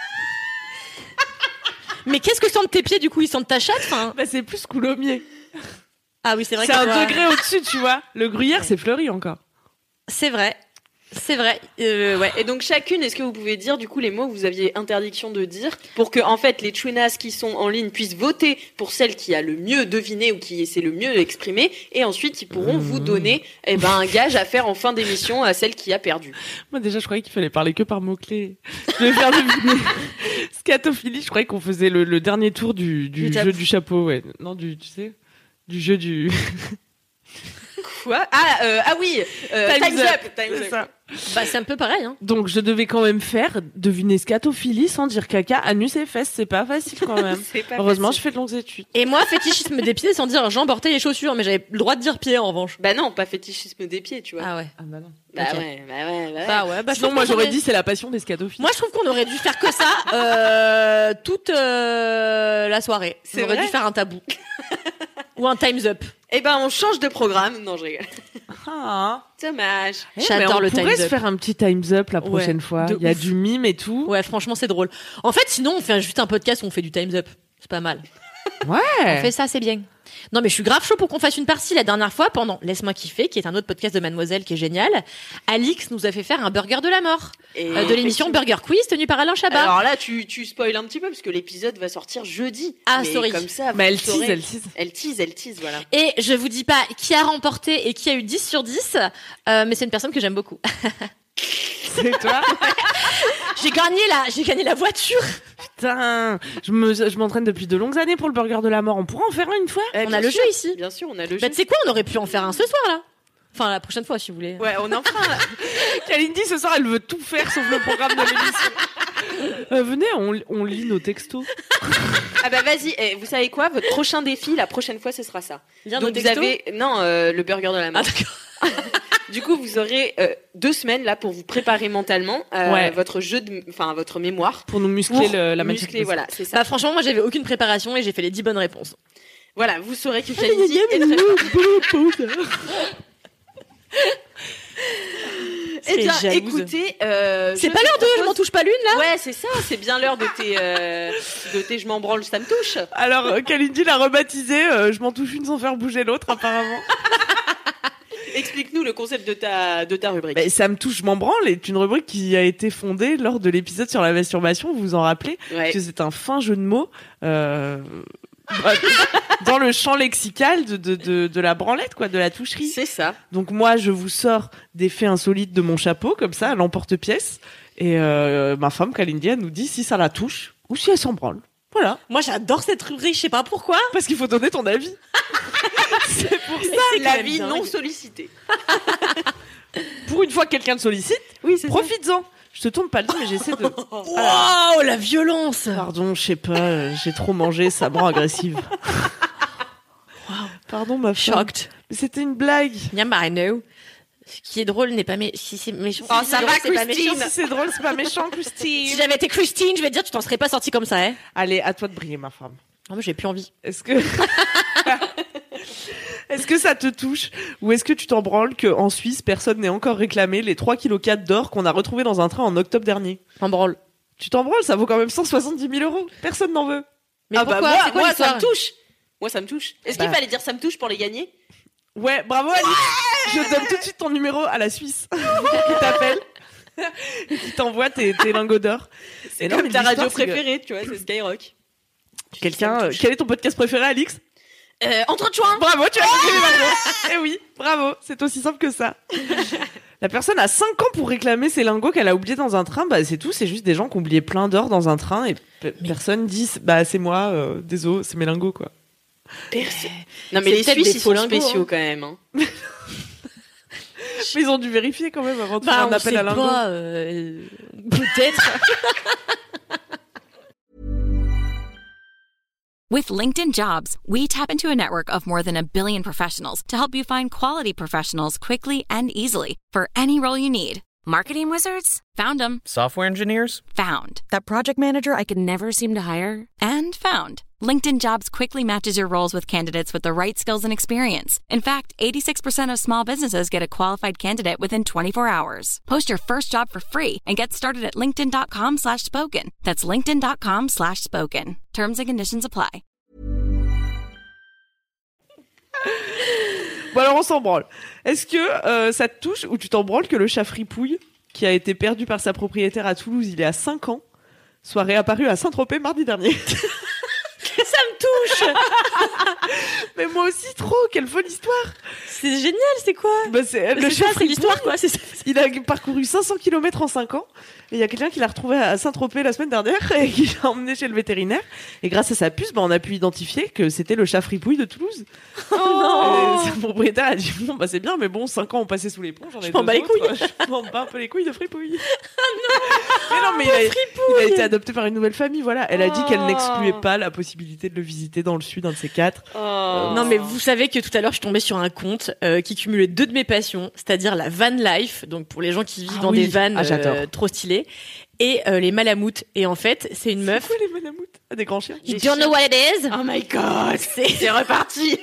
Mais qu'est-ce que sentent tes pieds, du coup? Ils sentent ta chatte, enfin. Bah, c'est plus coulommier. Ah oui, c'est vrai C'est que un toi- degré au-dessus, tu vois. Le gruyère, c'est fleuri encore. C'est vrai. C'est vrai. Euh, ouais. Et donc chacune, est-ce que vous pouvez dire du coup les mots que vous aviez interdiction de dire pour que en fait les chouinas qui sont en ligne puissent voter pour celle qui a le mieux deviné ou qui s'est le mieux exprimé, et ensuite ils pourront vous donner eh ben un gage à faire en fin d'émission à celle qui a perdu. Moi, déjà, je croyais qu'il fallait parler que par mots-clés. Je vais faire deviner. Scatophilie, je croyais qu'on faisait le, le dernier tour du, du, Du jeu tabou. du chapeau, ouais. Non, du, tu sais, du jeu du... Quoi? Ah euh, ah oui, euh, Time's time's up. up, time's C'est up. ça. Bah, c'est un peu pareil, hein. Donc, je devais quand même faire deviner scatophilie sans dire caca, anus et fesses. C'est pas facile quand même. C'est pas Heureusement, facile. je fais de longues études. Et moi, fétichisme des pieds sans dire jambes, orteils et chaussures, mais j'avais le droit de dire pieds en revanche. Bah non, pas fétichisme des pieds, tu vois. Ah ouais. Ah bah non. Bah ok. ouais, bah ouais, bah ouais. Bah ouais, bah je Sinon, trouve moi, qu'on j'aurais aurait- dit c'est la passion des scatophiles. Moi, je trouve qu'on aurait dû faire que ça euh, toute euh, la soirée. C'est On aurait vrai dû faire un tabou. Ou un time's up. Eh ben on change de programme. Non, je rigole. Ah. Dommage. Eh, J'adore mais on le pourrait Time's se Up. faire un petit Time's Up la Ouais, prochaine fois. de Il y a ouf. du mime et tout. Ouais, franchement, c'est drôle. En fait, sinon, on fait juste un podcast où on fait du time's up. C'est pas mal. On Ouais. fait ça, c'est bien. Non, mais je suis grave chaud pour qu'on fasse une partie. La dernière fois, pendant Laisse-moi kiffer, qui est un autre podcast de Mademoiselle qui est génial, Alix nous a fait faire un burger de la mort. Et Euh, de l'émission Burger Quiz tenue par Alain Chabat. Alors là, tu, tu spoil un petit peu parce que l'épisode va sortir jeudi. Ah, Mais sorry. Comme ça, Mais vous elle tease, saurez. elle tease. Elle tease, elle tease, voilà. Et je vous dis pas qui a remporté et qui a eu dix sur dix, euh, mais c'est une personne que j'aime beaucoup. C'est toi. J'ai gagné la, j'ai gagné la voiture. Putain. Je me, je m'entraîne depuis de longues années pour le burger de la mort. On pourra en faire un une fois? Eh, On bien a le sûr. jeu ici. Bien sûr, on a le jeu. Bah, tu sais quoi, on aurait pu en faire un ce soir là. Enfin, la prochaine fois, si vous voulez. Ouais, on en fera. Kalindi, ce soir, elle veut tout faire sauf le programme de l'émission. Euh, venez, on, on lit nos textos. Ah bah vas-y, eh, vous savez quoi? Votre prochain défi, la prochaine fois, ce sera ça. Lire Donc nos vous textos avez... Non, euh, le burger de la mort. Ah, d'accord. Du coup, vous aurez euh, deux semaines là pour vous préparer mentalement euh, Ouais. votre jeu, de... enfin votre mémoire. Pour nous muscler Pour le, la muscler, matière. voilà, c'est ça. Bah, franchement, moi, j'avais aucune préparation et j'ai fait les dix bonnes réponses. Voilà, vous saurez que Kalindi est très... Eh bien, Très jalouse. écoutez, euh, C'est je pas te l'heure de propose- Je m'en touche pas l'une, là? Ouais, c'est ça, c'est bien l'heure de tes, euh, de tes je m'en branle, ça me touche. Alors, euh, Kalindi l'a rebaptisé euh, Je m'en touche une sans faire bouger l'autre, apparemment. Explique-nous le concept de ta, de ta rubrique. Mais ça me touche, je m'en branle est une rubrique qui a été fondée lors de l'épisode sur la masturbation, vous vous en rappelez, Ouais. que c'est un fin jeu de mots euh, bah, dans le champ lexical de, de, de, de la branlette, quoi, de la toucherie. C'est ça. Donc moi, je vous sors des faits insolites de mon chapeau, comme ça, à l'emporte-pièce, et euh, ma femme, Kalindi, elle nous dit si ça la touche ou si elle s'en branle. Voilà, Moi, j'adore cette rubrique, je sais pas pourquoi. parce qu'il faut donner ton avis. C'est pour ça. C'est quand La même vie dingue. non sollicitée. Pour une fois que quelqu'un te sollicite, Oui, c'est profites-en. Je te tourne pas le dos, mais j'essaie de... Waouh, la violence. Pardon, je sais pas, euh, j'ai trop mangé, ça me rend agressive. Pardon, ma femme. Shocked. Mais c'était une blague. Yeah, but I know. Ce qui est drôle n'est pas méchant. Si c'est méchant, Oh, si ça c'est va, drôle, c'est pas Christine. méchant. Si c'est drôle, c'est pas méchant, Si Christine. j'avais été Christine, je vais te dire, tu t'en serais pas sortie comme ça, hein. Allez, à toi de briller, ma femme. Non, mais j'ai plus envie. Est-ce que... Est-ce que ça te touche ou est-ce que tu t'en branles qu'en Suisse, personne n'ait encore réclamé les trois virgule quatre kilos d'or qu'on a retrouvés dans un train en octobre dernier? En branle. Tu t'en branles, ça vaut quand même cent soixante-dix mille euros. Personne n'en veut. Mais Ah bah pourquoi? moi, C'est quoi moi l'histoire ça me touche. Moi, ça me touche. Est-ce Bah. qu'il fallait dire ça me touche pour les gagner? Ouais, bravo Alice. Je donne tout de suite ton numéro à la Suisse qui t'appelle et qui t'envoie tes, tes lingots d'or. C'est Et non, comme mais ta l'histoire, radio c'est que préférée, tu vois, c'est Skyrock. Quelqu'un, Ça me euh, touche. quel est ton podcast préféré, Alix? Euh, entre choix. Bravo, tu as gagné les lingots. Eh oui, bravo, c'est aussi simple que ça. La personne a cinq ans pour réclamer ses lingots qu'elle a oubliés dans un train. Bah c'est tout, c'est juste des gens qui ont oublié plein d'or dans un train et pe- personne dit bah c'est moi, euh, désolé, c'est mes lingots quoi. Non, mais C'est les peut-être Suisses, des ils faux sont lingots, spéciaux hein. quand même. Hein. Mais ils ont dû vérifier quand même avant de faire Bah, un on appel sait à lingots. pas, euh, peut-être. With LinkedIn Jobs, we tap into a network of more than a billion professionals to help you find quality professionals quickly and easily for any role you need. Marketing wizards? Found them. Software engineers? Found. That project manager I could never seem to hire? And found. LinkedIn Jobs quickly matches your roles with candidates with the right skills and experience. In fact, eighty-six percent of small businesses get a qualified candidate within twenty-four hours. Post your first job for free and get started at linkedin.com slash spoken. That's linkedin.com slash spoken. Terms and conditions apply. Bon alors on s'en branle. Est-ce que euh, ça te touche ou tu t'en branles que le chat Fripouille, qui a été perdu par sa propriétaire à Toulouse il y a cinq ans, soit réapparu à Saint-Tropez mardi dernier? Ça me touche. Mais moi aussi trop, quelle folle histoire. C'est génial, c'est quoi? Bah, c'est, le C'est chat ça, c'est l'histoire, Fripouille, quoi. C'est ça. il a parcouru cinq cents kilomètres en cinq ans. Et il y a quelqu'un qui l'a retrouvé à Saint-Tropez la semaine dernière et qui l'a emmené chez le vétérinaire. Et grâce à sa puce, bah, on a pu identifier que c'était le chat Fripouille de Toulouse. Oh Et son propriétaire a dit bon bah c'est bien mais bon cinq ans ont passé sous les ponts, j'en ai Je m'en deux bats les autres. couilles. Je m'en bats un peu les couilles de Fripouille. Mais non mais il a, il a été adopté par une nouvelle famille, voilà. Elle a dit qu'elle Oh. n'excluait pas la possibilité de le visiter dans le sud, un de ces quatre. Oh. Non mais vous savez que tout à l'heure je suis tombée sur un compte euh, qui cumulait deux de mes passions, c'est-à-dire la van life, donc pour les gens qui vivent Ah dans oui. des vannes Ah, j'adore. euh, trop stylées, et euh, les malamoutes. Et en fait c'est une meuf. C'est quoi les manamoutes? Ah, des grands chiens. You don't know what it is? Oh my god, C'est c'est reparti.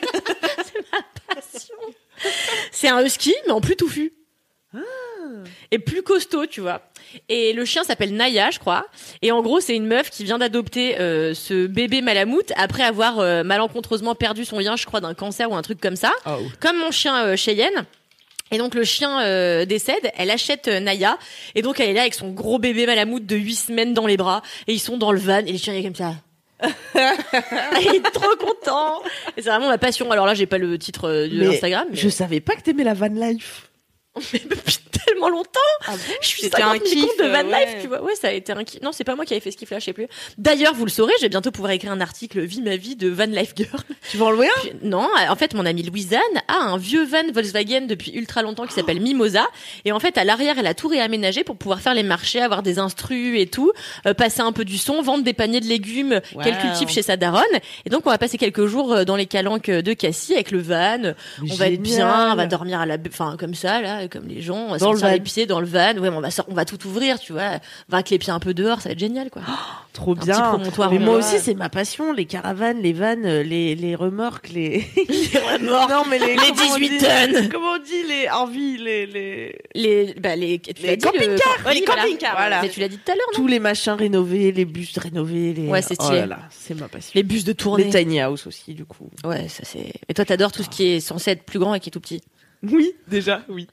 c'est un husky mais en plus touffu. Et plus costaud, tu vois. Et le chien s'appelle Naya, je crois. Et en gros, c'est une meuf qui vient d'adopter euh, ce bébé malamute après avoir euh, malencontreusement perdu son lien, je crois, d'un cancer ou un truc comme ça. Oh. Comme mon chien euh, Cheyenne. Et donc le chien euh, décède, elle achète euh, Naya, et donc elle est là avec son gros bébé malamute de huit semaines dans les bras, et ils sont dans le van, et le chien est comme ça. Il est trop content. Et c'est vraiment ma passion. Alors là, j'ai pas le titre euh, de Mais Instagram. Mais... je savais pas que t'aimais la van life. Mais depuis tellement longtemps. Ah bon Je suis C'était un cinquante mille kiff, comptes de van euh, life, ouais. tu vois. Ouais, ça a été un kiff. Non, c'est pas moi qui avais fait ce kiff-là, je sais plus. D'ailleurs, vous le saurez, je vais bientôt pouvoir écrire un article Vie ma vie de van life girl. Tu vas en louer un? Puis- non, en fait, mon amie Louisanne a un vieux van Volkswagen depuis ultra longtemps qui s'appelle Mimosa. Et en fait, à l'arrière, elle a tout réaménagé pour pouvoir faire les marchés, avoir des instrus et tout, euh, passer un peu du son, vendre des paniers de légumes Wow. qu'elle cultive chez sa daronne. Et donc, on va passer quelques jours euh, dans les calanques de Cassis avec le van. On va être bien, on va dormir à la, enfin, comme ça, là, comme les gens. On va Dans le sortir les van. pieds dans le van. Ouais, mais on va sor- on va tout ouvrir, tu vois. On va avec les pieds un peu dehors, ça va être génial, quoi. Trop petit bien. promontoire Mais en moi bois. aussi, c'est ma passion, les caravanes, les vannes, euh, les, les remorques, les... Les remorques. Non, mais les... Les comment on dix-huit dit- tonnes. Comment on dit les... Envie, les... les... Les, bah, les, tu Les l'as dit, le- camping-cars, Oui, les voilà. camping-cars, voilà. Mais tu l'as dit tout à l'heure, non? Tous les machins rénovés, les bus rénovés, les... Ouais, c'est Oh stylé. là là, c'est ma passion. Les bus de tournée. Les tiny house aussi, du coup. Ouais, ça c'est. Et toi, t'adores tout ce qui est censé être plus grand et qui est tout petit. Oui, déjà, oui.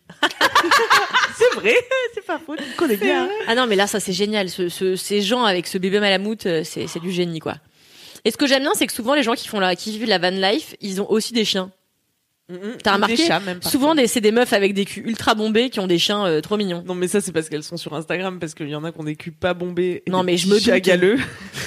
C'est vrai, c'est pas faux, tu me connais bien. Ah non, mais là, ça c'est génial. Ce, ce- ces gens avec ce bébé malamute, euh, c'est c'est du génie, quoi. Et ce que j'aime bien, c'est que souvent les gens qui font la, qui vivent la van life, ils ont aussi des chiens. T'as remarqué? Des chats, même, parfois. Souvent, des, c'est des meufs avec des culs ultra bombés qui ont des chiens euh, trop mignons. Non, mais ça, c'est parce qu'elles sont sur Instagram, parce qu'il y en a qui ont des culs pas bombés. et Non, des mais je me chats doute. galeux.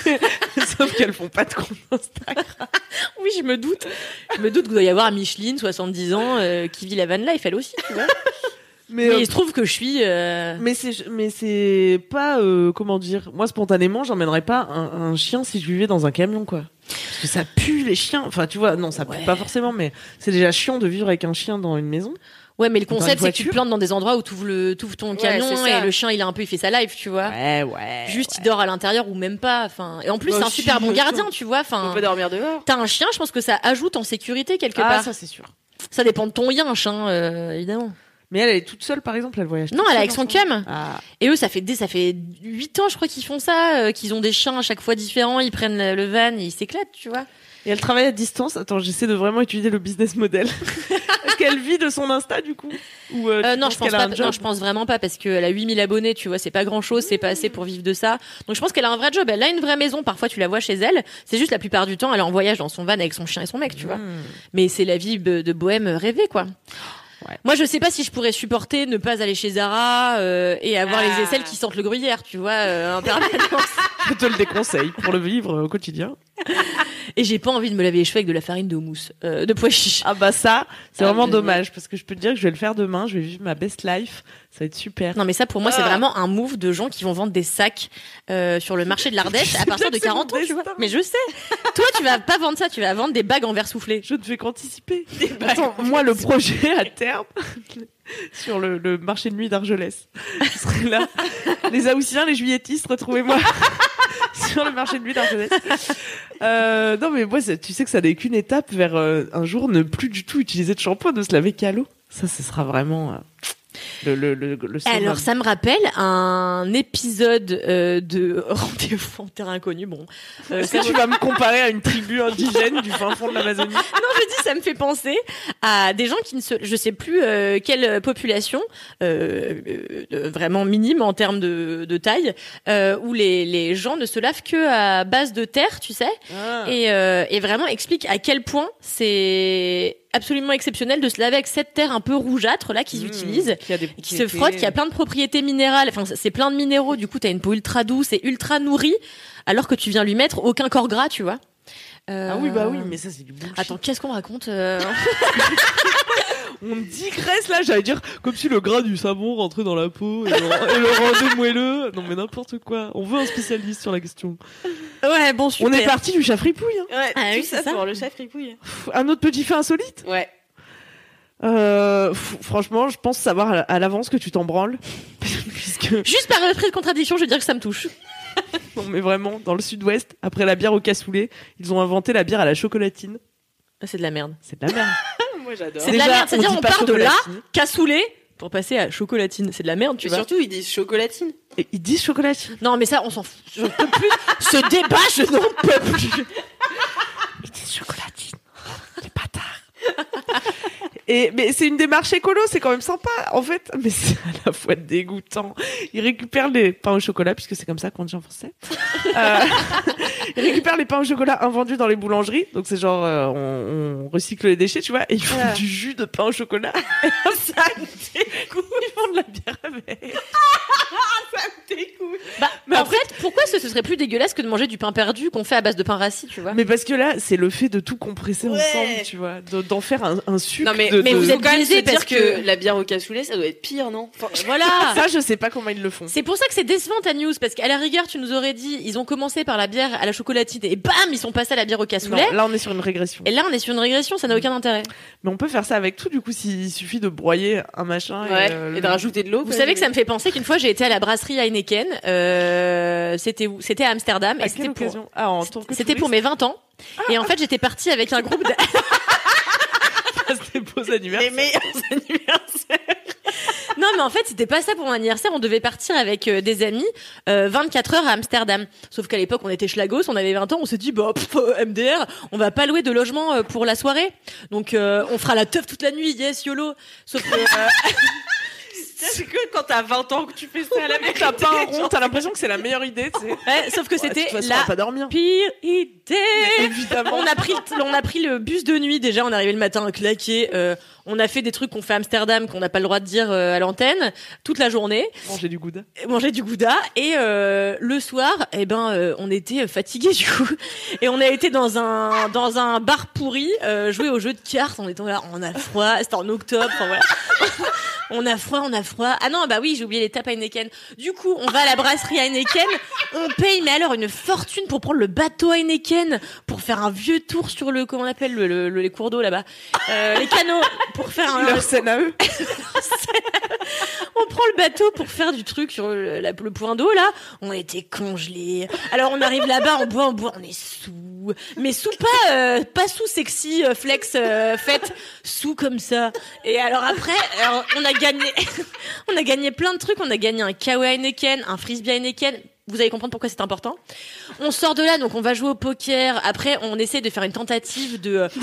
Sauf qu'elles font pas de compte Instagram. Oui, je me doute. Je me doute qu'il doit y avoir Micheline, soixante-dix ans, euh, qui vit la van life, elle aussi, tu vois. Mais, Mais euh, il se trouve que je suis. euh, mais c'est, mais c'est pas, euh, comment dire. Moi, spontanément, j'emmènerais pas un, un chien si je vivais dans un camion, quoi. Parce que ça pue, les chiens. Enfin, tu vois, non, ça pue Ouais. pas forcément, mais c'est déjà chiant de vivre avec un chien dans une maison. Ouais, mais le Dans une concept, c'est que tu te voiture. plantes dans des endroits où tu ouvres le, t'ouvres ton Ouais, camion c'est ça. et le chien, il a un peu, il fait sa life, tu vois. Ouais, ouais. Juste, ouais. il dort à l'intérieur ou même pas. Enfin, et en plus, Bah, c'est un si, super bon bien gardien, sûr. tu vois. On Enfin, peut dormir dehors. t'as un chien, je pense que ça ajoute en sécurité quelque Ah, part. ça, c'est sûr. Ça dépend de ton yinche, hein, euh, évidemment. Mais elle, elle est toute seule, par exemple, elle voyage. Non, toute elle est seule avec en son ce moment. cum. Ah. Et eux, ça fait des, ça fait huit ans, je crois, qu'ils font ça, euh, qu'ils ont des chiens à chaque fois différents, ils prennent le, le van, et ils s'éclatent, tu vois. Et elle travaille à distance. Attends, j'essaie de vraiment étudier le business model. Est-ce qu'elle vit de son Insta, du coup? Ou, euh, Euh, tu non, penses je pense qu'elle a pas. un job Non, je pense vraiment pas parce qu'elle a huit mille abonnés, tu vois, c'est pas grand chose, c'est pas assez pour vivre de ça. Donc je pense qu'elle a un vrai job. Elle a une vraie maison. Parfois, tu la vois chez elle. C'est juste la plupart du temps, elle est en voyage dans son van avec son chien et son mec, tu vois. Hmm. Mais c'est la vie de de bohème rêvée, quoi. Ouais. Moi, je sais pas si je pourrais supporter ne pas aller chez Zara euh, et avoir Ah. les aisselles qui sentent le gruyère, tu vois, euh, en permanence. Je te le déconseille pour le vivre au quotidien. Et j'ai pas envie de me laver les cheveux avec de la farine de houmous, euh, de pois chiches. Ah bah ça, c'est Ah, vraiment mais- dommage parce que je peux te dire que je vais le faire demain, je vais vivre ma best life, ça va être super. Non mais ça pour moi c'est Ah. vraiment un move de gens qui vont vendre des sacs euh, sur le marché de l'Ardèche à sais partir bien de que c'est quarante ans, mon tu vois. destin. Mais je sais. Toi tu vas pas vendre ça, tu vas vendre des bagues en verre soufflé. Je ne fais qu'anticiper. Attends, moi le projet à terme sur le, le marché de nuit d'Argelès, je serai là. Les Haussiens, les Juilletistes, retrouvez-moi sur le marché de nuit d'Argelès. Euh, non mais moi, c'est- tu sais que ça n'est qu'une étape vers euh, un jour ne plus du tout utiliser de shampoing, de se laver qu'à l'eau. Ça, ce sera vraiment euh, le le le, le summum. Alors ça me rappelle un épisode euh, de Rendez-vous en terrain inconnu. Bon, euh, Est-ce ça que tu vas me comparer à une tribu indigène du fin fond de l'Amazonie? non, je dis, ça me fait penser à des gens qui ne se, je sais plus euh, quelle population, euh, euh, vraiment minime en termes de, de taille, euh, où les, les gens ne se lavent que à base de terre, tu sais, et, euh, et vraiment explique à quel point c'est absolument exceptionnel de se laver avec cette terre un peu rougeâtre là qu'ils Mmh, utilisent. qui, a des Qui se frotte, qui a plein de propriétés minérales, enfin c'est plein de minéraux, du coup t'as une peau ultra douce et ultra nourrie, alors que tu viens lui mettre aucun corps gras, tu vois. Euh, Ah oui, bah oui, mais ça c'est du bullshit. Attends, qu'est-ce qu'on raconte euh On digresse là, j'allais dire comme si le gras du savon rentrait dans la peau et le, et le rendu moelleux. Non mais n'importe quoi. On veut un spécialiste sur la question. Ouais, bon, super. On est parti du chat fripouille. Hein. Ouais, Ah tout oui, ça c'est ça. pour le chat fripouille. Pff, Un autre petit fait insolite. Ouais. Euh, pff, franchement, je pense savoir à- à l'avance que tu t'en branles. Puisque, Juste par esprit de contradiction, je veux dire que ça me touche. non mais vraiment, dans le sud-ouest, après la bière au cassoulet, ils ont inventé la bière à la chocolatine. Ah, c'est de la merde. C'est de la merde. Moi j'adore. C'est de la Déjà, merde, c'est-à-dire on dit on pas part de là, chocolatine. cassoulet, pour passer à chocolatine. C'est de la merde, tu Et vois. surtout ils disent chocolatine. Et ils disent chocolatine. Non, mais ça, on s'en fout. Je peux plus. Ce débat, je n'en peux plus. Ils disent chocolatine. Les bâtards. Et, mais c'est une démarche écolo, c'est quand même sympa, en fait. Mais c'est à la fois dégoûtant. Ils récupèrent les pains au chocolat, puisque c'est comme ça qu'on dit en français. Euh, ils récupèrent les pains au chocolat invendus dans les boulangeries. Donc c'est genre, euh, on, on recycle les déchets, tu vois. Et ils font Voilà. du jus de pain au chocolat. Ça me dégoûte. Ils font de la bière avec. Ça me dégoûte. Bah, Mais en après- fait, pourquoi ce, ce serait plus dégueulasse que de manger du pain perdu qu'on fait à base de pain rassis, tu vois? Mais parce que là, c'est le fait de tout compresser Ouais. ensemble, tu vois. de- D'en faire un, un sucre. Non mais, de, mais de- vous faut êtes quand même se biaisés dire parce que... que- la bière au cassoulet, ça doit être pire, non? Enfin, Voilà. Ça, je sais pas comment ils le font. C'est pour ça que c'est décevant ta news, parce qu'à la rigueur, tu nous aurais dit, ils ont commencé par la bière à la chocolatine et bam, ils sont passés à la bière au cassoulet. Non, là, on est sur une régression. Et là, on est sur une régression, ça n'a aucun intérêt. Mais on peut faire ça avec tout, du coup, s'il suffit de broyer un machin. ouais. Et, euh, Et le- de rajouter de l'eau. Vous savez que ça me fait penser qu'une fois, j'ai été à la brasserie Heineken, euh, c'était où? C'était à Amsterdam, À et quelle c'était pour, occasion Ah, en tant que c'était pour mes vingt ans. Et en fait, j'étais partie avec un groupe de... C'était beaux anniversaires. Les meilleurs anniversaires. Non, mais en fait, c'était pas ça pour mon anniversaire. On devait partir avec euh, des amis euh, vingt-quatre heures à Amsterdam. Sauf qu'à l'époque, on était schlagos, on avait vingt ans. On s'est dit, bah, pff, euh, M D R, on va pas louer de logement euh, pour la soirée. Donc, euh, on fera la teuf toute la nuit. Yes, YOLO. Sauf que... euh, C'est que quand t'as vingt ans que tu fais ça à la T'as pas un rond, t'as l'impression que c'est la meilleure idée, tu sais. ouais, sauf que Ouais, de c'était toute façon, la on va pas dormir. pire idée. Évidemment. On a pris, le- on a pris le bus de nuit. Déjà, on est arrivé le matin claqué. Euh, on a fait des trucs qu'on fait à Amsterdam qu'on n'a pas le droit de dire euh, à l'antenne toute la journée. Manger du gouda. Manger du gouda et euh, le soir, eh ben, euh, on était fatigués du coup et on a été dans un dans un bar pourri euh, jouer au jeu de cartes. On était là, on a froid. C'était en octobre. Enfin voilà. On a froid, on a froid. Ah non, bah oui, j'ai oublié les tapes Heineken. Du coup, on va à la brasserie Heineken. On paye, mais alors, une fortune pour prendre le bateau Heineken, pour faire un vieux tour sur le, comment on appelle, le, le- le- les cours d'eau là-bas. Euh, les canaux, pour faire un... Leur scène à eux. On prend le bateau pour faire du truc sur le, la- le point d'eau, là. On était congelés. Alors, on arrive là-bas, on boit, on boit, on est sous. Mais sous pas, euh, pas sous sexy, euh, flex, euh, fête. Sous comme ça. Et alors après, alors, on a gagné, on a gagné plein de trucs. On a gagné un K O Heineken, un frisbee Heineken. Vous allez comprendre pourquoi c'est important. On sort de là, donc on va jouer au poker. Après, on essaie de faire une tentative de, euh,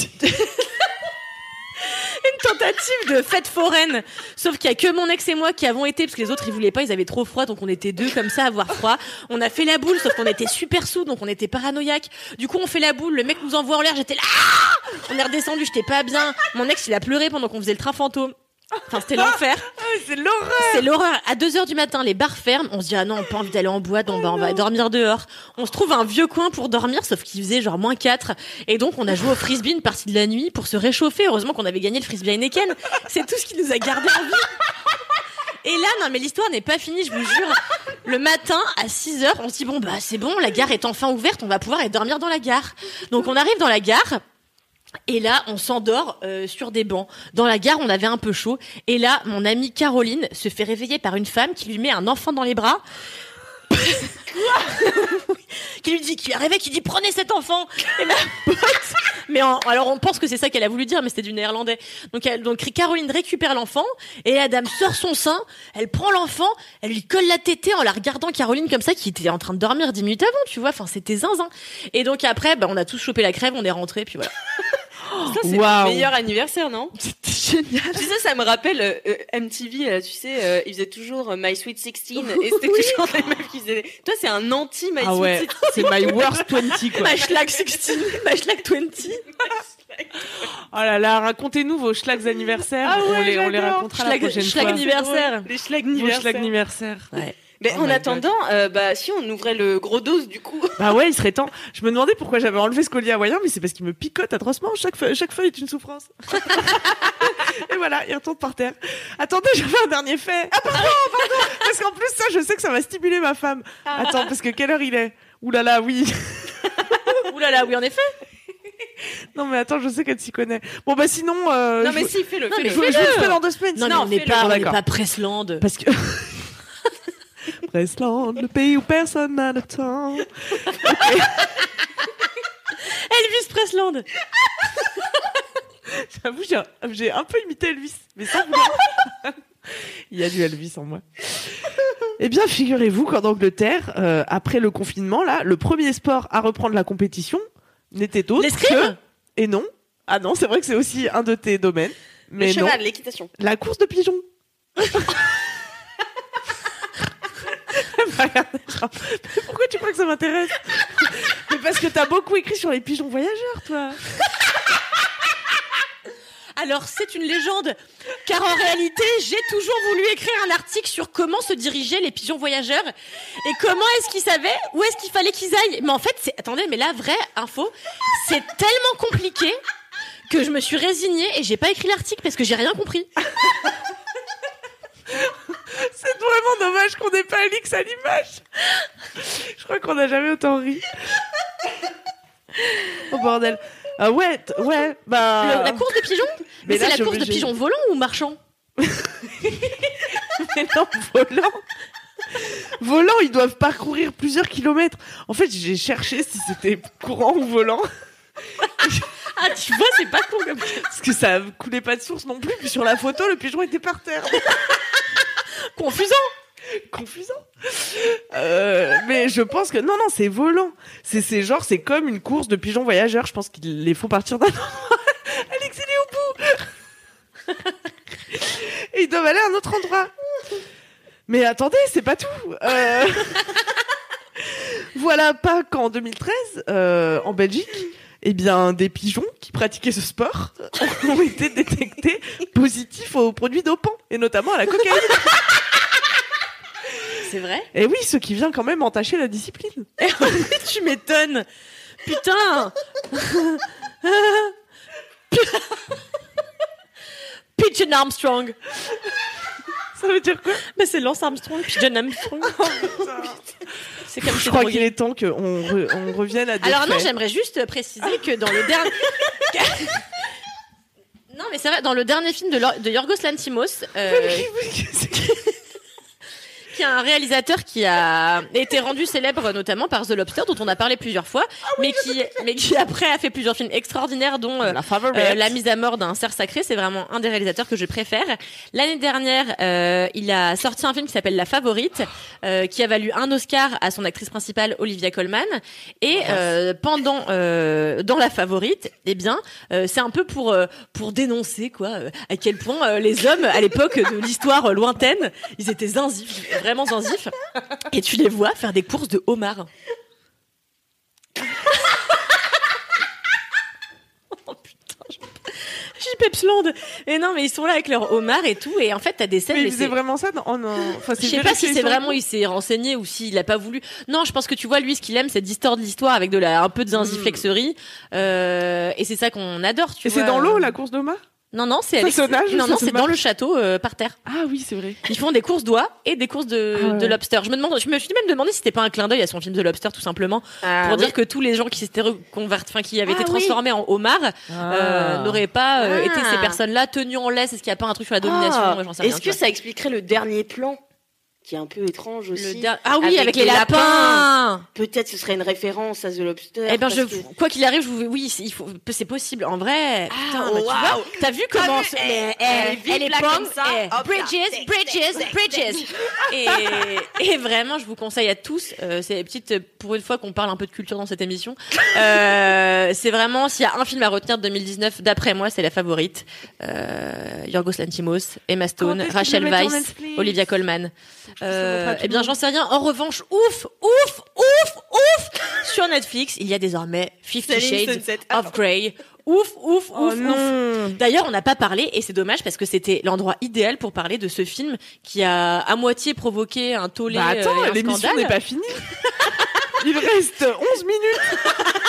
une tentative de fête foraine. Sauf qu'il y a que mon ex et moi qui avons été, parce que les autres ils voulaient pas, ils avaient trop froid, donc on était deux comme ça à avoir froid. On a fait la boule, sauf qu'on était super sous, donc on était paranoïaque. Du coup, on fait la boule, le mec nous envoie en l'air, j'étais là. Ah on est redescendu, j'étais pas bien. Mon ex il a pleuré pendant qu'on faisait le train fantôme. Enfin, c'était l'enfer. Ah, c'est l'horreur. C'est l'horreur. À deux heures du matin, les bars ferment. On se dit, ah non, on n'a pas envie d'aller en boîte, donc bah, on va dormir dehors. On se trouve un vieux coin pour dormir, sauf qu'il faisait genre moins quatre. Et donc, on a joué au frisbee une partie de la nuit pour se réchauffer. Heureusement qu'on avait gagné le frisbee Heineken. C'est tout ce qui nous a gardé en vie. Et là, non, mais l'histoire n'est pas finie, je vous jure. Le matin, à six heures, on se dit, bon, bah, c'est bon, la gare est enfin ouverte, on va pouvoir aller dormir dans la gare. Donc, on arrive dans la gare. Et là, on s'endort euh, sur des bancs. Dans la gare, on avait un peu chaud. Et là, mon amie Caroline se fait réveiller par une femme qui lui met un enfant dans les bras. Qui lui dit, qui lui arrivait, qui dit prenez cet enfant. Et ma pote, mais en- alors on pense que c'est ça qu'elle a voulu dire, mais c'était du néerlandais. Donc, elle, donc Caroline récupère l'enfant et la dame sort son sein, elle prend l'enfant, elle lui colle la tétée en la regardant Caroline comme ça, qui était en train de dormir dix minutes avant, tu vois. Enfin, c'était zinzin. Et donc après, bah, on a tous chopé la crève, on est rentrés, puis voilà. Ça, c'est Waouh. le meilleur anniversaire, non? C'était génial. Tu sais, ça me rappelle euh, M T V, euh, tu sais, euh, ils faisaient toujours euh, My Sweet sixteen, et c'était toujours les meufs qui faisaient... Toi, c'est un anti-My Ah Sweet ouais, sixteen. c'est my worst vingt, quoi. Ma schlag seize, ma schlag vingt. Oh là là, racontez-nous vos schlags anniversaires. Ah ouais, on, les, on les j'adore. racontera la Schlag, prochaine schlag fois. anniversaire. Les schlags Vos anniversaires. schlags anniversaires. Ouais. Mais Oh en my attendant, euh, bah, si on ouvrait le gros dos, du coup... Bah ouais, il serait temps. Je me demandais pourquoi j'avais enlevé ce collier hawaïen, mais c'est parce qu'il me picote atrocement. Chaque feuille, chaque feuille est une souffrance. Et voilà, il retombe par terre. Attendez, j'avais un dernier fait. Ah pardon, pardon. Parce qu'en plus, ça, je sais que ça va stimuler ma femme. Attends, parce que quelle heure il est? Ouh là là, oui. Ouh là là, oui, en effet. Non mais attends, je sais qu'elle s'y connaît. Bon bah sinon... Euh, Non, je mais vous- si, fais-le, Non, fais-le. mais je, vous- je vous le fais dans deux semaines. Non, mais Non, on n'est fais-le. pas, on n'est D'accord. pas Pressland. Parce que... Presland, le pays où personne n'a le temps. Elvis Pressland. J'avoue, j'ai un, j'ai un peu imité Elvis, mais sans vouloir. Il y a du Elvis en moi. Eh bien, figurez-vous qu'en Angleterre, euh, après le confinement, là, le premier sport à reprendre la compétition n'était autre L'escrime. que... Et non. Ah non, c'est vrai que c'est aussi un de tes domaines. Mais Le non. cheval, l'équitation. La course de pigeons. pas regardé. Genre, mais pourquoi tu crois que ça m'intéresse? Mais parce que t'as beaucoup écrit sur les pigeons voyageurs, toi. Alors, c'est une légende, car en réalité, j'ai toujours voulu écrire un article sur comment se dirigeaient les pigeons voyageurs et comment est-ce qu'ils savaient où est-ce qu'il fallait qu'ils aillent. Mais en fait, c'est... attendez, mais la vraie info, c'est tellement compliqué que je me suis résignée et j'ai pas écrit l'article parce que j'ai rien compris. C'est vraiment dommage qu'on n'ait pas Alix à l'image. Je crois qu'on n'a jamais autant ri. Oh bordel. Ah ouais, t- ouais, bah... Le, la course de pigeons? Mais, mais c'est la course obligée. De pigeons volants ou marchands? Mais non, volants. Volants, ils doivent parcourir plusieurs kilomètres. En fait, j'ai cherché si c'était courant ou volant. Ah, tu vois, c'est pas con comme ça. Parce que ça coulait pas de source non plus. Puis sur la photo, le pigeon était par terre. Confusant. Confusant. Euh, mais je pense que non, non, c'est volant. C'est, c'est genre, c'est comme une course de pigeons voyageurs. Je pense qu'ils les font partir d'un endroit. Alex, il est au bout. Et ils doivent aller à un autre endroit. Mais attendez, c'est pas tout. Euh... Voilà pas qu'en deux mille treize, euh, en Belgique, eh bien, des pigeons qui pratiquaient ce sport ont été détectés positifs aux produits dopants, et notamment à la cocaïne. C'est vrai? Et oui, ce qui vient quand même entacher la discipline. Tu m'étonnes. Putain. Pigeon Armstrong. Ça veut dire quoi? Bah c'est Lance Armstrong, Pigeon Armstrong. Oh, c'est comme je crois qu'il est temps qu'on re, on revienne à des Alors faits. non, j'aimerais juste préciser que dans le dernier... Non mais c'est vrai, dans le dernier film de, Lor... de Yorgos Lanthimos... Euh... qui est un réalisateur qui a été rendu célèbre notamment par The Lobster, dont on a parlé plusieurs fois, ah oui, mais qui, mais qui après a fait plusieurs films extraordinaires, dont euh, la, euh, la mise à mort d'un cerf sacré. C'est vraiment un des réalisateurs que je préfère. L'année dernière, euh, il a sorti un film qui s'appelle La Favorite, euh, qui a valu un Oscar à son actrice principale Olivia Colman. Et euh, pendant euh, dans La Favorite, eh bien, euh, c'est un peu pour euh, pour dénoncer quoi, euh, à quel point euh, les hommes à l'époque de l'histoire euh, lointaine, ils étaient zinzifs. Vraiment zinzif, et tu les vois faire des courses de homards. Oh putain, j'ai Pepsland. Et non, mais ils sont là avec leur homard et tout, et en fait t'as des scènes. Mais, mais il faisait vraiment ça dans... oh non. Enfin, je sais pas si c'est vraiment il s'est renseigné ou s'il a pas voulu. Non, je pense que tu vois lui ce qu'il aime, c'est distordre l'histoire avec de la un peu de zinziflexerie, euh, et c'est ça qu'on adore. Tu et vois. C'est dans l'eau la course d'homard? Non, non, c'est Alex... non, non, c'est dans le château, euh, par terre. Ah oui, c'est vrai. Ils font des courses d'oies et des courses de, ah ouais. de lobster. Je me demande, je me suis même demandé si c'était pas un clin d'œil à son film de Lobster, tout simplement, ah, pour oui. dire que tous les gens qui s'étaient reconvertis, enfin, qui avaient ah, été transformés oui. en homards, ah. euh, n'auraient pas euh, ah. été ces personnes-là tenues en laisse. Est-ce qu'il y a pas un truc sur la domination? ah. Moi, j'en sais Est-ce rien, que ça expliquerait le dernier plan? Qui est un peu étrange aussi. Der... Ah oui, avec, avec les, les lapins. lapins. Peut-être ce serait une référence à The Lobster. Eh ben, je, que... quoi qu'il arrive, je vous, oui, il faut, c'est possible. En vrai, ah, putain, oh, bah, wow. tu vois, t'as vu comment ah, ce... elle, elle, elle, elle, elle est comme ça. Eh, bridges, bridges, bridges. et, et vraiment, je vous conseille à tous. Euh, c'est petite pour une fois qu'on parle un peu de culture dans cette émission. Euh, c'est vraiment s'il y a un film à retenir de deux mille dix-neuf, d'après moi, c'est La Favorite. Euh, Yorgos Lanthimos, Emma Stone, Rachel Weisz, Olivia Colman. Euh, eh bien, j'en sais rien. En revanche, ouf, ouf, ouf, ouf, sur Netflix, il y a désormais Fifty Shades of Grey. Ouf, ouf, oh ouf, non. ouf. D'ailleurs, on n'a pas parlé, et c'est dommage parce que c'était l'endroit idéal pour parler de ce film qui a à moitié provoqué un tollé bah attends, euh, et un l'émission scandale. n'est pas finie. Il reste onze minutes.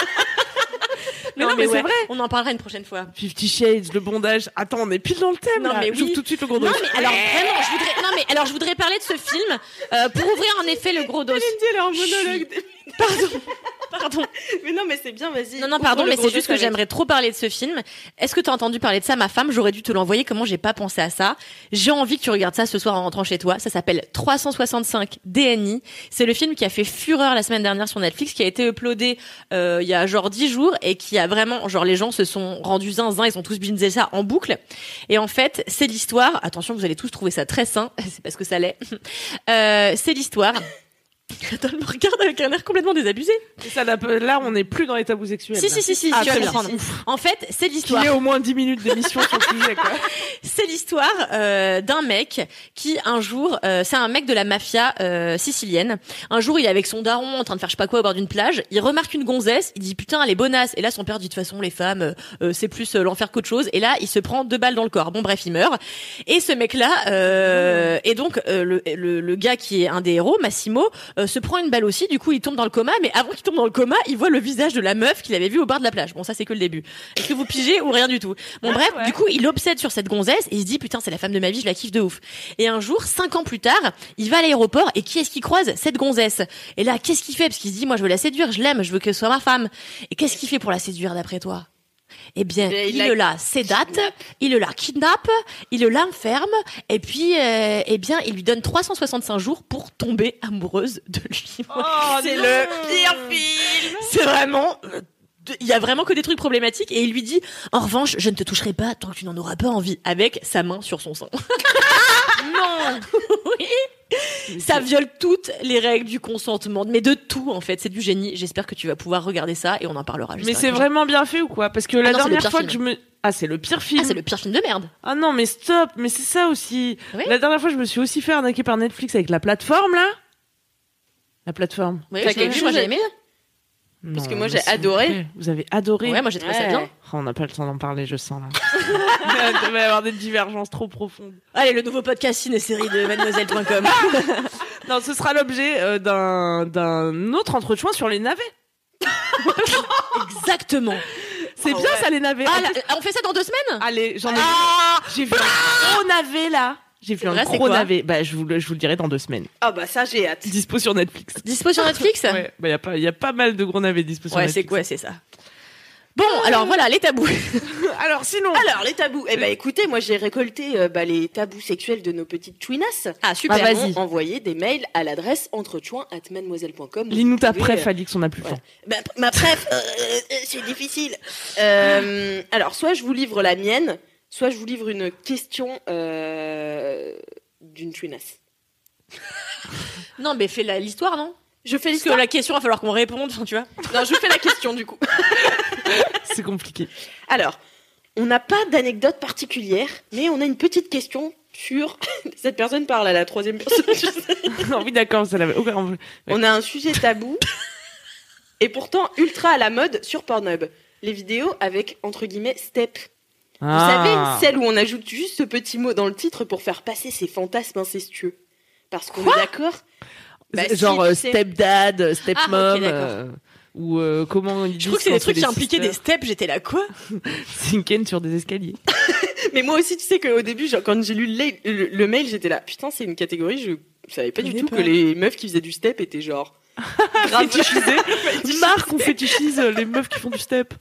Mais non, non, mais, mais ouais, c'est vrai. On en parlera une prochaine fois. Fifty Shades, le bondage. Attends, on est pile dans le thème. Non, là. mais oui. J'ouvre tout de suite le gros dos. Non, mais alors vraiment, je voudrais. Non, mais alors je voudrais parler de ce film euh, pour ouvrir en effet le gros dos. Lindy, elle est en monologue. Pardon. Pardon. Mais non, mais c'est bien, vas-y. Non, non, pardon, mais c'est juste que j'aimerais trop parler de ce film. Est-ce que t'as entendu parler de ça, ma femme? J'aurais dû te l'envoyer. Comment j'ai pas pensé à ça? J'ai envie que tu regardes ça ce soir en rentrant chez toi. Ça s'appelle trois cent soixante-cinq D N I. C'est le film qui a fait fureur la semaine dernière sur Netflix, qui a été uploadé euh, il y a genre dix jours et qui a vraiment, genre les gens se sont rendus zinzin, ils ont tous bingé ça en boucle. Et en fait, c'est l'histoire. Attention, vous allez tous trouver ça très sain. C'est parce que ça l'est. Euh, c'est l'histoire Attends, elle me regarde avec un air complètement désabusé. Et ça, là, là, on n'est plus dans les tabous sexuels. Si, là. si, si, si, Ah, tu vas très bien. comprendre. En fait, c'est Il l'histoire. y a au moins dix minutes d'émission sur le sujet, quoi. C'est l'histoire euh, d'un mec qui, un jour, euh, c'est un mec de la mafia euh, sicilienne. Un jour, il est avec son daron en train de faire je sais pas quoi au bord d'une plage. Il remarque une gonzesse. Il dit putain, elle est bonasse. Et là, son père dit de toute façon, les femmes, euh, c'est plus euh, l'enfer qu'autre chose. Et là, il se prend deux balles dans le corps. Bon, bref, il meurt. Et ce mec-là, euh, et donc euh, le, le, le gars qui est un des héros, Massimo, euh, se prend une balle aussi. Du coup, il tombe dans le coma. Mais avant qu'il tombe dans le coma, il voit le visage de la meuf qu'il avait vue au bord de la plage. Bon, ça c'est que le début. Est-ce que vous pigez ou rien du tout? Bon, bref, ouais. du coup, il obsède sur cette gonzesse et il se dit putain, c'est la femme de ma vie, je la kiffe de ouf. Et un jour, cinq ans plus tard, il va à l'aéroport et qui est-ce qu'il croise? Cette gonzesse. Et là, qu'est-ce qu'il fait? Parce qu'il se dit moi, je veux la séduire, je l'aime, je veux que ce soit ma femme. Et qu'est-ce qu'il fait pour la séduire d'après toi? Eh bien, Mais il il, la le la sédate, kidnappe. il le la kidnappe, il le l'enferme, et puis, euh, eh bien, il lui donne trois cent soixante-cinq jours pour tomber amoureuse de lui. Oh, c'est non. le pire film. C'est vraiment, euh, de- il y a vraiment que des trucs problématiques, et il lui dit, en revanche, je ne te toucherai pas tant que tu n'en auras pas envie, avec sa main sur son sein. Non. Oui. Ça viole toutes les règles du consentement, mais de tout en fait. C'est du génie. J'espère que tu vas pouvoir regarder ça et on en parlera. juste Mais après. c'est vraiment bien fait ou quoi? Parce que la non, c'est le dernière pire fois film. que je me... Ah, c'est le pire film. Ah, c'est le pire film de merde. Ah non, mais stop. Mais c'est ça aussi. Oui. La dernière fois, je me suis aussi fait arnaquer par Netflix avec la plateforme, là. La plateforme. Oui, T'as je- quelque moi chose j'ai à- aimé. Parce que Non, moi, mais j'ai s'il vous adoré. plaît. Vous avez adoré. Ouais, moi j'ai trouvé ça Ouais. bien. Oh, on n'a pas le temps d'en parler, je sens là. Il va y avoir des divergences trop profondes. Allez, le nouveau podcast ciné-série de mademoiselle point com. Non, ce sera l'objet euh, d'un d'un autre entretien sur les navets. Exactement. C'est Oh, bien ouais. ça, les navets. Ah, En là, plus- on fait ça dans deux semaines? Allez, j'en ai Ah j'ai vu un gros navet là. J'ai vu un vrai, c'est gros quoi navet. Bah, je vous, le, je vous le dirai dans deux semaines. Ah bah ça, j'ai hâte. Dispo sur Netflix. Dispo sur Netflix? Ouais, bah, y a pas, y a pas mal de gros navets dispo sur Ouais, c'est Netflix. quoi, c'est ça. Bon, alors voilà, les tabous. Alors, sinon. Alors, les tabous. Eh ben, écoutez, moi, j'ai récolté euh, bah, les tabous sexuels de nos petites chouinasses. Ah, super. Ah, vas-y. Ils ont envoyé des mails à l'adresse entrechoin arobase mademoiselle point com. Lis-nous ta Vous pouvez, préf, euh, Alix, on a plus le ouais. temps. Bah, ma préf, euh, euh, c'est difficile. Euh, alors, soit je vous livre la mienne, soit je vous livre une question euh, d'une chouinasse. Non, mais fais la- l'histoire, non? Je fais Parce que l'histoire. la question, il va falloir qu'on réponde, enfin, tu vois. Non, je fais la question du coup. C'est compliqué. Alors, on n'a pas d'anecdote particulière, mais on a une petite question sur. Cette personne parle à la troisième personne. je sais. non, oui, d'accord, ça l'avait. aucun- Ouais. On a un sujet tabou et pourtant ultra à la mode sur Pornhub. Les vidéos avec entre guillemets step. Vous Ah. savez, celle où on ajoute juste ce petit mot dans le titre pour faire passer ses fantasmes incestueux. Parce qu'on est d'accord. Bah, si, Genre tu euh, sais. stepdad, stepmom, Ah, ok, d'accord. euh, ou euh, comment ils disent Je trouve que c'est quand des trucs qui les impliquaient des sisters steps, j'étais là, quoi? sinken sur des escaliers. Mais moi aussi, tu sais qu'au début, genre, quand j'ai lu le, le- le mail, j'étais là. Putain, c'est une catégorie, je savais pas Je du connais tout pas. que les meufs qui faisaient du step étaient genre. grave Fétichisé. Marc, on fétichise euh, les meufs qui font du step.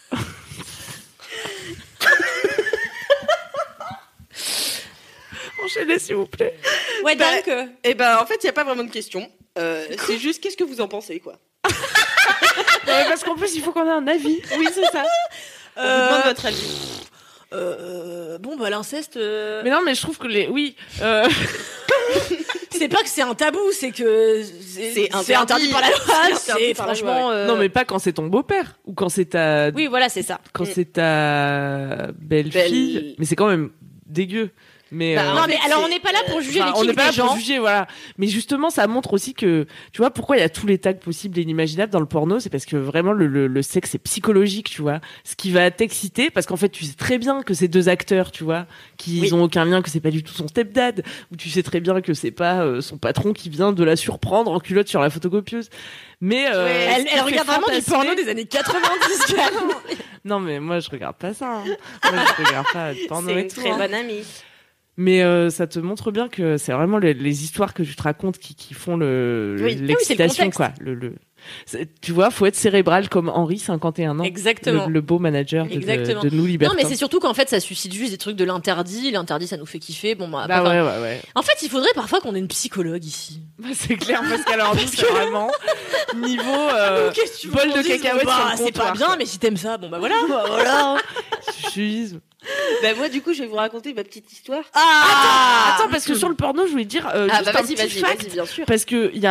Enchaînez, s'il vous plaît. Ouais, Bah, donc. euh, Et ben, en fait, il y a pas vraiment de question. Euh, c'est juste, qu'est-ce que vous en pensez, quoi? Ouais, parce qu'en plus, il faut qu'on ait un avis. Oui, c'est ça. On vous demande votre avis. Euh, bon, bah, l'inceste. euh, Mais non, mais je trouve que les. Oui. euh, C'est pas que c'est un tabou, c'est que C'est c'est interdit. interdit par la loi. C'est interdit C'est par la loi, franchement. euh, Non, mais pas quand c'est ton beau-père ou quand c'est ta. Oui, voilà, c'est ça. Quand Mm. c'est ta belle-fille. Belle- Mais c'est quand même dégueu. Mais. Bah, euh, Non, en mais fait, alors c'est- on n'est pas là pour juger Enfin, les on n'est kicks pas là des gens. pour juger, voilà. Mais justement, ça montre aussi que, tu vois, pourquoi il y a tous les tags possibles et inimaginables dans le porno, c'est parce que vraiment le, le, le sexe est psychologique, tu vois. Ce qui va t'exciter, parce qu'en fait, tu sais très bien que ces deux acteurs, tu vois, qui Oui. ont aucun lien, que c'est pas du tout son stepdad, ou tu sais très bien que c'est pas euh, son patron qui vient de la surprendre en culotte sur la photocopieuse. Mais euh, Ouais, Elle, ce qui elle fait regarde vraiment du fantasmer- porno des années quatre-vingt-dix. Calme. Non, mais moi, je regarde pas ça. Hein. Moi, je regarde pas de porno C'est et une tout. très hein. bonne amie. Mais euh, ça te montre bien que c'est vraiment les, les histoires que tu te racontes qui, qui font le Oui. Ah oui, c'est le l'excitation, contexte. quoi. Le, le... c'est- Tu vois, faut être cérébral comme Henri, cinquante et un ans, Exactement. le, le beau manager de, de, Exactement. de nous Non, libertins. mais c'est surtout qu'en fait, ça suscite juste des trucs de l'interdit. L'interdit, ça nous fait kiffer. Bon, bah, Bah enfin, ouais, ouais, ouais. En fait, il faudrait parfois qu'on ait une psychologue ici. Bah, c'est clair, parce qu'alors nous, c'est vraiment niveau euh, Qu'est-ce que tu veux bol qu'on de dise cacahuètes Bah, sur le c'est comptoir, pas bien, quoi. mais si t'aimes ça, bon bah voilà. Bah, voilà. Chuchisme. Bah, moi, du coup, je vais vous raconter ma petite histoire. Ah, Attends, parce que sur le porno, je voulais dire euh, Ah, juste bah, un vas-y, petit vas-y, fact, vas-y, bien sûr. parce que il y a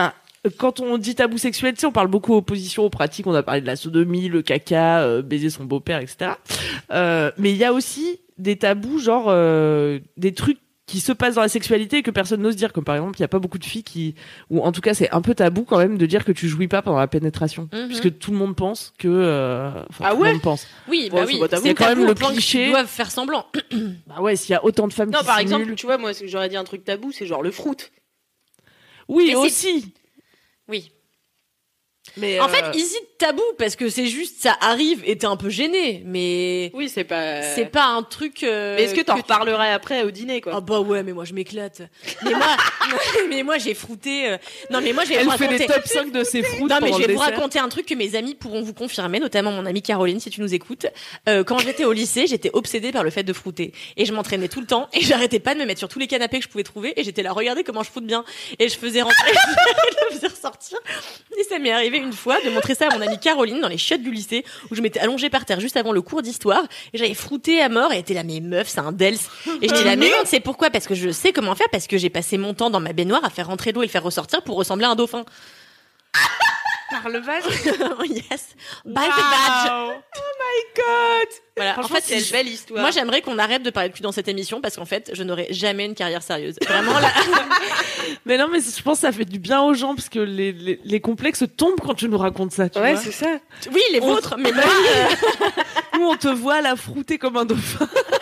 quand on dit tabou sexuel, tu sais, on parle beaucoup opposition aux pratiques. On a parlé de la sodomie, le caca, euh, baiser son beau-père, et cetera. Euh, mais il y a aussi des tabous, genre euh, des trucs qui se passent dans la sexualité et que personne n'ose dire. Comme par exemple, il y a pas beaucoup de filles qui, ou en tout cas, c'est un peu tabou quand même de dire que tu jouis pas pendant la pénétration, mm-hmm. puisque tout le monde pense que. Euh, ah tout ouais. le monde pense. Oui, bon, bah oui. C'est quand même le cliché. Ils doivent faire semblant. Bah ouais, s'il y a autant de femmes non, qui par simulent... exemple, tu vois, moi, j'aurais dit un truc tabou, c'est genre le fruit. Oui, mais aussi. Oui. Mais en euh... fait, easy tabou parce que c'est juste ça arrive et t'es un peu gêné, mais oui, c'est pas c'est pas un truc. Euh, mais est-ce que t'en que reparlerais après au dîner, quoi? Ah bah ouais, mais moi je m'éclate. Mais moi, mais moi j'ai frouté. Euh... Non mais moi j'ai. Elle raconter... fait des top cinq de ses froutes. Non mais je vais vous dessert. raconter un truc que mes amis pourront vous confirmer, notamment mon amie Caroline si tu nous écoutes. Euh, quand j'étais au lycée, j'étais obsédée par le fait de frouter et je m'entraînais tout le temps et j'arrêtais pas de me mettre sur tous les canapés que je pouvais trouver et j'étais là, regardez comment je froute bien et je faisais rentrer, je faisais ressortir. Et ça m'est arrivé une fois de montrer ça à mon amie Caroline dans les chiottes du lycée où je m'étais allongée par terre juste avant le cours d'histoire et j'avais frouté à mort et elle était là, mais meuf, c'est un dels. Et je dis là, mais non, tu sais pourquoi? Parce que je sais comment faire, parce que j'ai passé mon temps dans ma baignoire à faire rentrer l'eau et le faire ressortir pour ressembler à un dauphin. Par le vase. Yes. By wow. the badge. Oh my god. Voilà. En fait, c'est une belle histoire. Moi, j'aimerais qu'on arrête de parler de cul dans cette émission parce qu'en fait, je n'aurai jamais une carrière sérieuse. Vraiment là. Mais non, mais je pense que ça fait du bien aux gens parce que les, les, les complexes tombent quand tu nous racontes ça. Tu ouais, vois c'est ça. Oui, les on vôtres. Mais moi, euh... nous, on te voit la frouter comme un dauphin.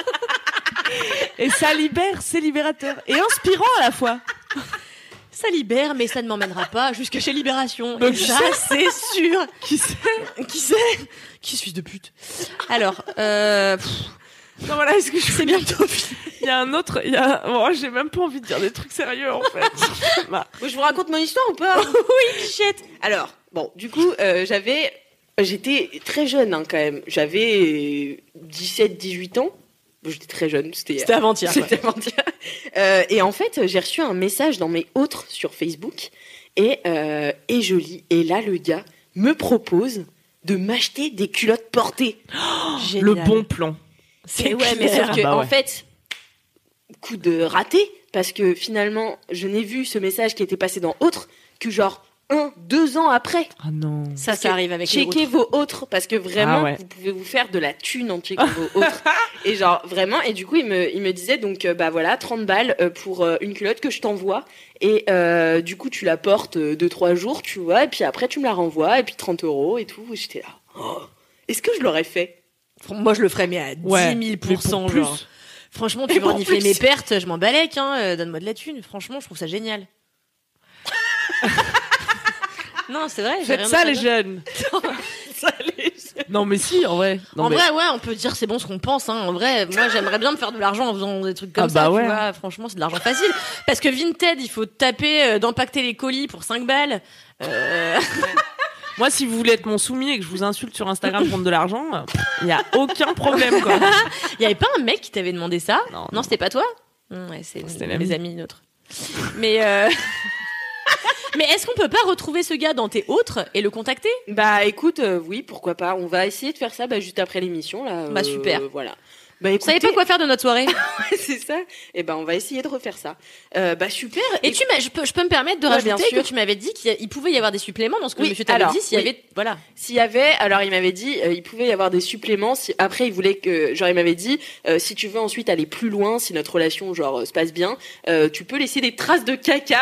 Et ça libère, c'est libérateur et inspirant à la fois. Ça libère, mais ça ne m'emmènera pas jusqu'à chez Libération. Donc, et ça, c'est sûr. Qui sait? Qui sait? Qui suis de pute? Alors, euh... Pff... non, voilà, est-ce que je sais bientôt? Il y a un autre, il y a, bon, j'ai même pas envie de dire des trucs sérieux, en fait. Bah. Je vous raconte mon histoire ou pas? Oui, Bichette. Alors, bon, du coup, euh, j'avais, j'étais très jeune, hein, quand même. J'avais dix-sept, dix-huit ans. J'étais très jeune, c'était, c'était avant-hier. C'était avant-hier. Euh, et en fait, j'ai reçu un message dans mes autres sur Facebook et, euh, et je lis. Et là, le gars me propose de m'acheter des culottes portées. Oh, le bon plan. C'est ouais, mais sauf que, ah bah ouais. en fait, coup de raté, parce que finalement, je n'ai vu ce message qui était passé dans autre que genre un, deux ans après. Ah non. Ça, ça arrive avec les checker vos autres, parce que vraiment, ah ouais. vous pouvez vous faire de la thune en checkant vos autres. Et genre, vraiment, et du coup, il me, il me disait, donc, euh, bah voilà, trente balles euh, pour euh, une culotte que je t'envoie. Et euh, du coup, tu la portes euh, deux, trois jours, tu vois, et puis après, tu me la renvoies, et puis trente euros et tout. Et j'étais là, oh, est-ce que je l'aurais fait? Moi, je le ferais, mais à ouais, dix mille pour cent, plus. Genre. Franchement, tu veux renifler mes pertes, je m'en balèque, hein, euh, donne-moi de la thune. Franchement, je trouve ça génial. Non, c'est vrai. Faites ça, les jeunes. Ça, les jeunes. Non, mais si, en vrai. Non, en mais... vrai, ouais, on peut dire c'est bon ce qu'on pense. Hein. En vrai, moi, j'aimerais bien me faire de l'argent en faisant des trucs comme ah ça. bah ouais. Tu vois, franchement, c'est de l'argent facile. Parce que Vinted, il faut taper euh, d'empacter les colis pour cinq balles. Euh... Moi, si vous voulez être mon soumis et que je vous insulte sur Instagram pour prendre de l'argent, il y a aucun problème, quoi. Il y avait pas un mec qui t'avait demandé ça? Non, non. non c'était pas toi? Ouais, c'est c'était mes l'ami. amis neutres. Mais euh... Mais est-ce qu'on peut pas retrouver ce gars dans tes autres et le contacter? Bah écoute, euh, oui, pourquoi pas. On va essayer de faire ça bah, juste après l'émission là. Bah super. Euh, voilà. Bah Vous écoutez, savez pas quoi faire de notre soirée? c'est ça. Et ben on va essayer de refaire ça. Euh, bah super. Et tu m'as, je peux, je peux me permettre de Ouais, rajouter bien sûr. que tu m'avais dit qu'il y a- il pouvait y avoir des suppléments dans ce que Oui, monsieur t'avait alors, dit s'il y oui. avait, voilà. S'il y avait, alors il m'avait dit, euh, il pouvait y avoir des suppléments. Si après il voulait que, genre il m'avait dit, euh, si tu veux ensuite aller plus loin, si notre relation genre euh, se passe bien, euh, tu peux laisser des traces de caca.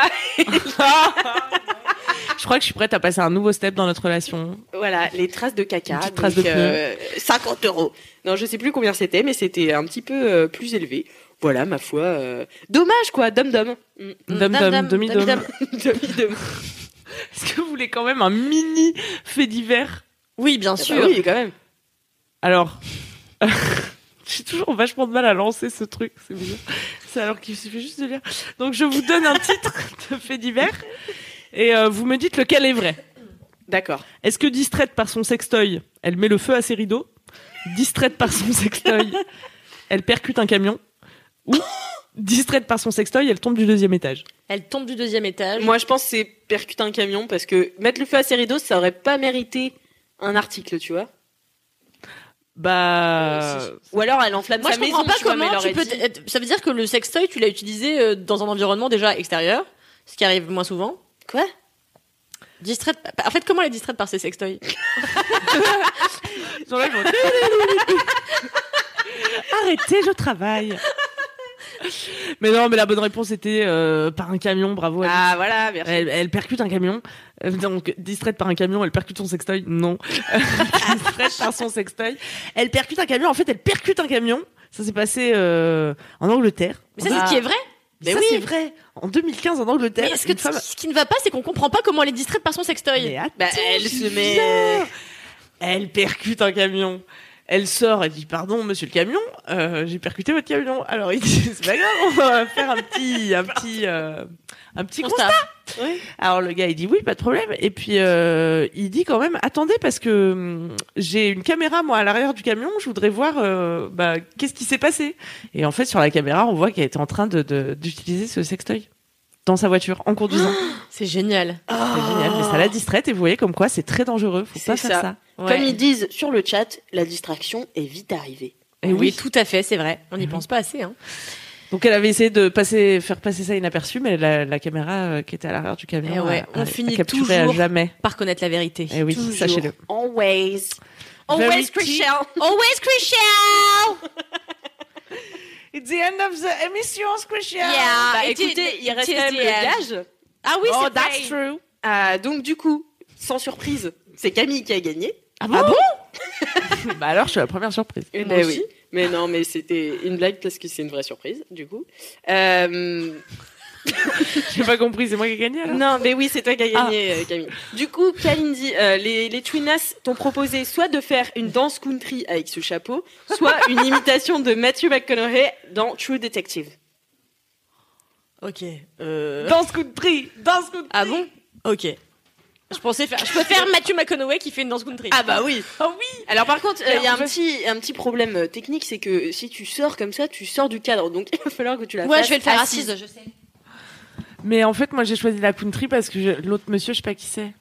Je crois que je suis prête à passer un nouveau step dans notre relation. Voilà, les traces de caca. Une petite donc, trace de pneu. euh, cinquante euros. Non, je sais plus combien c'était, mais c'était un petit peu euh, plus élevé. Voilà, ma foi. Euh... Dommage, quoi, dom dom. Mm. Dom dom, demi dom. Demi-dom. Est-ce que vous voulez quand même un mini fait divers? Oui, bien Ah sûr. bah oui, quand même. Alors, j'ai toujours vachement de mal à lancer ce truc, c'est bizarre. C'est alors qu'il suffit juste de lire. Donc je vous donne un titre de fait divers et euh, vous me dites lequel est vrai. D'accord. Est-ce que distraite par son sextoy, elle met le feu à ses rideaux? Distraite par son sextoy, elle percute un camion? Ou distraite par son sextoy, elle tombe du deuxième étage? Elle tombe du deuxième étage. Moi, je pense que c'est percuter un camion parce que mettre le feu à ses rideaux, ça aurait pas mérité un article, tu vois. Bah... Ou alors elle enflamme Moi, sa je maison, comprends pas tu vois, comment mais elle tu aurait peux. dit- t- Ça veut dire que le sextoy, tu l'as utilisé euh, dans un environnement déjà extérieur, ce qui arrive moins souvent. Quoi? Distraite. En fait, comment elle est distraite par ses sextoys? Ils sont là, ils vont... Arrêtez, je travaille. Mais non, mais la bonne réponse était euh, par un camion, bravo. Alice. Ah voilà, merci. Elle, elle percute un camion. Euh, Donc, distraite par un camion, elle percute son sextoy. Non. Distraite par son sextoy. Elle percute un camion. En fait, elle percute un camion. Ça s'est passé euh, en Angleterre. Mais ça, c'est ce qui est vrai. Mais ça, oui. c'est vrai. En deux mille quinze, en Angleterre. Mais est-ce que une femme... ce qui ne va pas, c'est qu'on comprend pas comment elle est distraite par son sextoy. Mais attends, Bah, elle se met. bizarre. Elle percute un camion. Elle sort, elle dit pardon monsieur le camion, euh, j'ai percuté votre camion. Alors il dit c'est pas grave, on va faire un petit un petit euh, un petit constat. constat. Oui. Alors le gars il dit oui pas de problème et puis euh, il dit quand même attendez parce que hum, j'ai une caméra moi à l'arrière du camion, je voudrais voir euh, bah qu'est-ce qui s'est passé. Et en fait sur la caméra on voit qu'elle était en train de, de d'utiliser ce sextoy dans sa voiture en conduisant. C'est génial. C'est génial, mais ça la distraite et vous voyez comme quoi c'est très dangereux, faut C'est pas faire ça. ça. Ouais. Comme ils disent sur le chat, la distraction est vite arrivée. Et oui, tout à fait, c'est vrai. On n'y pense pas assez. Hein. Donc elle avait essayé de passer, faire passer ça inaperçu, mais la, la caméra euh, qui était à l'arrière du camion, Eh ouais, a- on a- finit a capturé toujours à jamais. Par connaître la vérité. Eh oui, Toujours. sachez-le. Always. Always Always Christian. Always Christian. It's the end of the émission, Squishy. Yeah. Bah, it écoutez, is- il reste it is quand même the le end. gage. Ah oui, Oh, c'est that's vrai. true. Euh, donc du coup, sans surprise, c'est Camille qui a gagné. Ah bon, Bah alors, je suis la première surprise. Eh Moi ben aussi. oui. Mais non, mais c'était une blague parce que c'est une vraie surprise, du coup. Euh... J'ai pas compris, c'est moi qui ai gagné alors. Non, mais oui, c'est toi qui as gagné, euh, Camille. Du coup, Kalindi, euh, les, les Twinas t'ont proposé soit de faire une danse country avec ce chapeau, soit une imitation de Matthew McConaughey dans True Detective. Ok. Euh... Danse country, danse country. Ah bon? Ok. Je pensais faire. Je peux faire Matthew McConaughey qui fait une danse country. Ah bah oui. Oh oui. Alors par contre, il Alors, y a un je- petit, un petit problème euh, technique, c'est que si tu sors comme ça, tu sors du cadre. Donc il va falloir que tu la Ouais, fasses je vais le faire assise, je sais. Mais en fait, moi, j'ai choisi la country parce que je- l'autre monsieur, je sais pas qui c'est.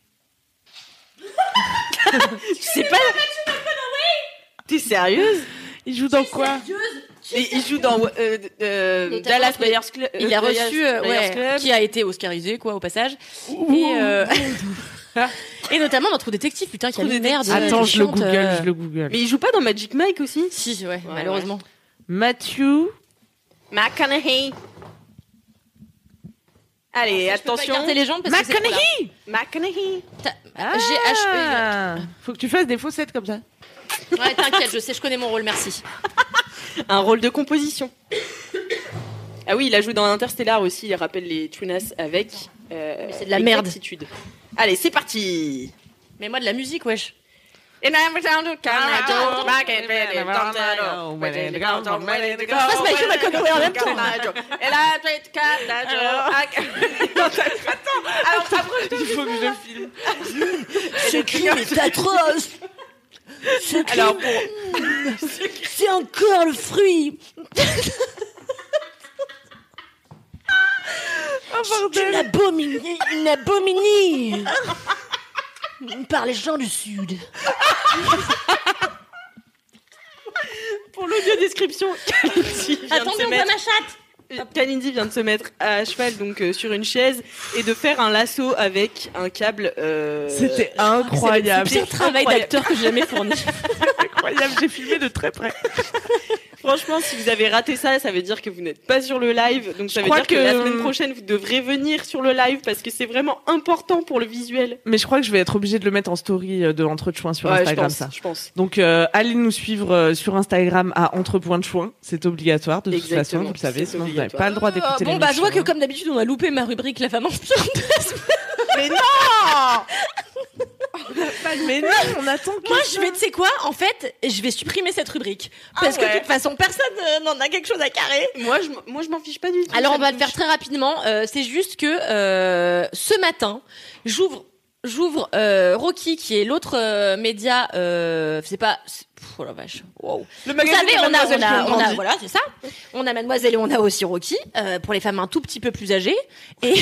Tu sais pas T'es sérieuse? Il joue dans quoi? Et il joue dans euh, euh, Les Dallas Titans, Buyers Club. Il a Buyers- reçu, euh, Buyers ouais, Club. qui a été oscarisé, quoi, au passage. Et, euh, et notamment dans True Detective, putain, qui a True une merde. Attends, je le chiante, google, euh, je le google. Mais il joue pas dans Magic Mike aussi? Si, ouais, Ouais, malheureusement. Matthew. McConaughey. Allez, Je peux pas attention. écarter les jambes parce que c'est trop là. McConaughey. T'as- G H E. Ah. Faut que tu fasses des faussettes comme ça. Ouais, t'inquiète, je sais, je connais mon rôle, merci. Un rôle de composition. Ah oui, il a joué dans Interstellar aussi, il rappelle les Twinas avec. Euh, Mais c'est de la merde. exactitude. Allez, c'est parti. Mais moi, de la musique, wesh. Passe Matthew McConaughey en même temps. Alors, approche-toi. Il faut que je le filme. Ce crime est atroce. Ce crime, Alors, pour... c'est encore le fruit d'une abominie, une abominie par les gens du Sud. pour l'audio description, Kalindi vient de Attendez, se on voit mettre... ma chatte. Kalindi vient de se mettre à cheval donc euh, sur une chaise et de faire un lasso avec un câble. Euh... C'était incroyable. C'est le travail incroyable. d'acteur que j'ai jamais fourni. Incroyable, j'ai filmé de très près. Franchement, si vous avez raté ça, ça veut dire que vous n'êtes pas sur le live. Donc ça veut crois dire que... que- la semaine prochaine, vous devrez venir sur le live parce que c'est vraiment important pour le visuel. Mais je crois que je vais être obligée de le mettre en story euh, de Entre de Chouin sur Ouais, Instagram, je pense, ça. je pense. Donc, euh, allez nous suivre euh, sur Instagram à Entre Points de Chouin. C'est obligatoire, de toute Exactement, façon, vous le savez. c'est Sinon, vous n'avez obligatoire. pas le droit d'écouter Bon, l'émission. bah, je vois que hein. comme d'habitude, on a loupé ma rubrique La femme en pion. Mais non. Mais non, on attend que Moi, ça. je vais, tu sais quoi, en fait, je vais supprimer cette rubrique. Parce que ouais. de toute façon, personne euh, n'en a quelque chose à carrer. Moi, je, m- moi, je m'en fiche pas du tout. Alors, Ça on va me le faire touche. très rapidement. Euh, c'est juste que euh, ce matin, j'ouvre, j'ouvre euh, Rocky, qui est l'autre euh, média. Euh, c'est pas. c'est- pff, Oh la vache. Wow. Le Vous magazine savez, de on a, Mademoiselle on a, qui on a, grandit. voilà, c'est ça. On a Mademoiselle et on a aussi Rocky euh, pour les femmes un tout petit peu plus âgées. Et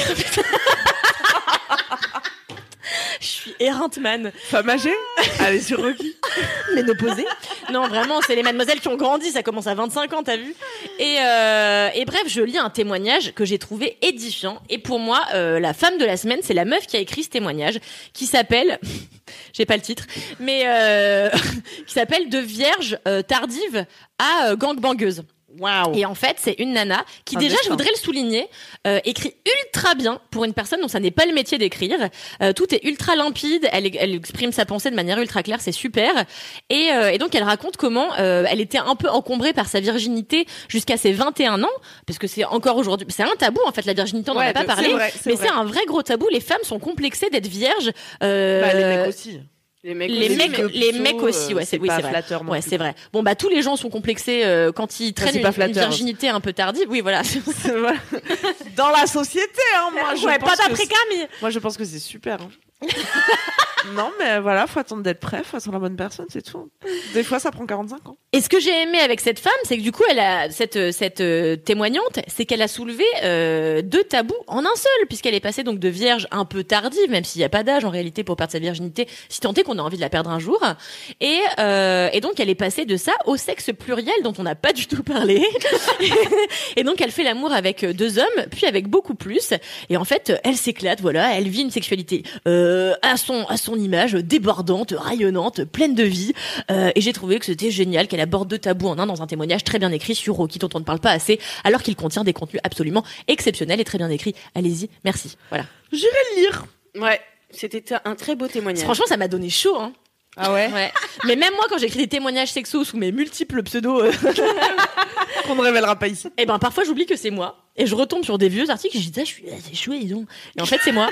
je suis éreinte man. Femme âgée. Allez sur Rocky. Ménopausée. Non, vraiment, c'est les mademoiselles qui ont grandi, ça commence à vingt-cinq ans, t'as vu. Et, euh, et bref, je lis un témoignage que j'ai trouvé édifiant. Et pour moi, euh, la femme de la semaine, c'est la meuf qui a écrit ce témoignage, qui s'appelle... J'ai pas le titre, mais euh, qui s'appelle « De vierge euh, tardive à euh, gangbangueuse ». Waouh. Et en fait, c'est une nana qui, Un déjà, destin. je voudrais le souligner, euh, écrit ultra bien pour une personne dont ça n'est pas le métier d'écrire. Euh, tout est ultra limpide, elle, elle exprime sa pensée de manière ultra claire, c'est super. Et, euh, et donc, elle raconte comment euh, elle était un peu encombrée par sa virginité jusqu'à ses vingt et un ans, parce que c'est encore aujourd'hui, c'est un tabou en fait, la virginité, on n'en Ouais, a pas de- parlé, c'est vrai, c'est mais vrai. c'est un vrai gros tabou. Les femmes sont complexées d'être vierges. Euh, Bah, les mecs aussi. Les mecs, les aussi, mecs, mais- les mecs aussi, ouais, c'est, oui, pas c'est vrai. flatteur non Ouais, plus. c'est vrai. Bon, bah, tous les gens sont complexés euh, quand ils traînent c'est une, pas une flatteur. virginité un peu tardive. Oui, voilà. Voilà. Dans la société, hein, moi, je ouais, pense pas que d'après c'est- Camille. Moi, je pense que c'est super. hein. Non, mais voilà, faut attendre d'être prêt, faut attendre la bonne personne, c'est tout. Des fois, ça prend quarante-cinq ans. Et ce que j'ai aimé avec cette femme, c'est que du coup, elle a cette cette euh, témoignante, c'est qu'elle a soulevé euh, deux tabous en un seul, puisqu'elle est passée donc de vierge un peu tardive, même s'il n'y a pas d'âge en réalité pour perdre sa virginité, si tant est qu'on a envie de la perdre un jour. Et euh, et donc elle est passée de ça au sexe pluriel dont on n'a pas du tout parlé. Et donc elle fait l'amour avec deux hommes, puis avec beaucoup plus. Et en fait, elle s'éclate, voilà, elle vit une sexualité euh, à son à son image, débordante, rayonnante, pleine de vie. Euh, et j'ai trouvé que c'était génial qu'elle aborde deux tabous en un dans un témoignage très bien écrit sur Rocky dont on ne parle pas assez, alors qu'il contient des contenus absolument exceptionnels et très bien écrits. Allez-y, merci. Voilà. J'irai le lire. Ouais, c'était un très beau témoignage. Franchement, ça m'a donné chaud, hein. Ah ouais, Ouais. Mais même moi, quand j'écris des témoignages sexos sous mes multiples pseudos, euh, qu'on ne révélera pas ici. eh ben parfois j'oublie que c'est moi et je retombe sur des vieux articles et je dis ah, je suis ah, c'est chouette, dis donc. Et en fait c'est moi.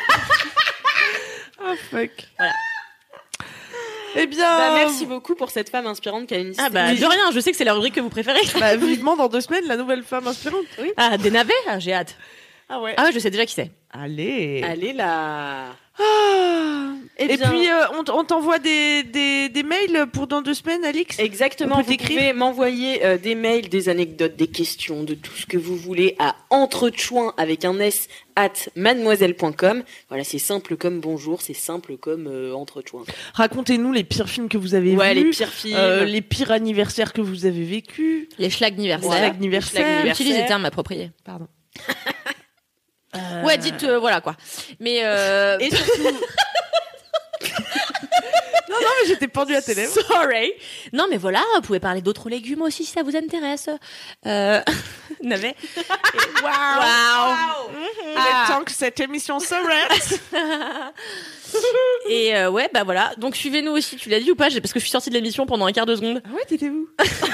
Ah fuck. Voilà. Eh bien, Bah, merci beaucoup pour cette femme inspirante qui a une Ah bah de rien, je sais que c'est la rubrique que vous préférez. bah, vivement dans deux semaines, la nouvelle femme inspirante. Ah des navets, ah, j'ai hâte. Ah ouais. Ah ouais, je sais déjà qui c'est. Allez. Allez là. Ah. Eh Et bien- puis, euh, on, t- on t'envoie des, des, des mails pour dans deux semaines, Alix. Exactement, On peut vous t'écrire pouvez m'envoyer euh, des mails, des anecdotes, des questions, de tout ce que vous voulez à entrechoin avec un s at mademoiselle point com. Voilà, c'est simple comme bonjour, c'est simple comme euh, entrechoin. Racontez-nous les pires films que vous avez Ouais, vus. les pires films. euh, les pires anniversaires que vous avez vécus. Les schlag anniversaires. Schlag anniversaires. schlag anniversaires. Utilise les termes appropriés. Pardon. Ouais, dites euh, voilà quoi. Mais euh... Et surtout, Non, non, mais j'étais pendue à tes lèvres. Sorry. Non, mais voilà, vous pouvez parler d'autres légumes aussi si ça vous intéresse. Euh... Navet. Waouh. Il Ah. est temps que cette émission s'arrête. Et euh, ouais, bah voilà. Donc suivez-nous aussi. Tu l'as dit ou pas? J'ai- Parce que je suis sortie de l'émission pendant un quart de seconde. Ah ouais, t'étais où?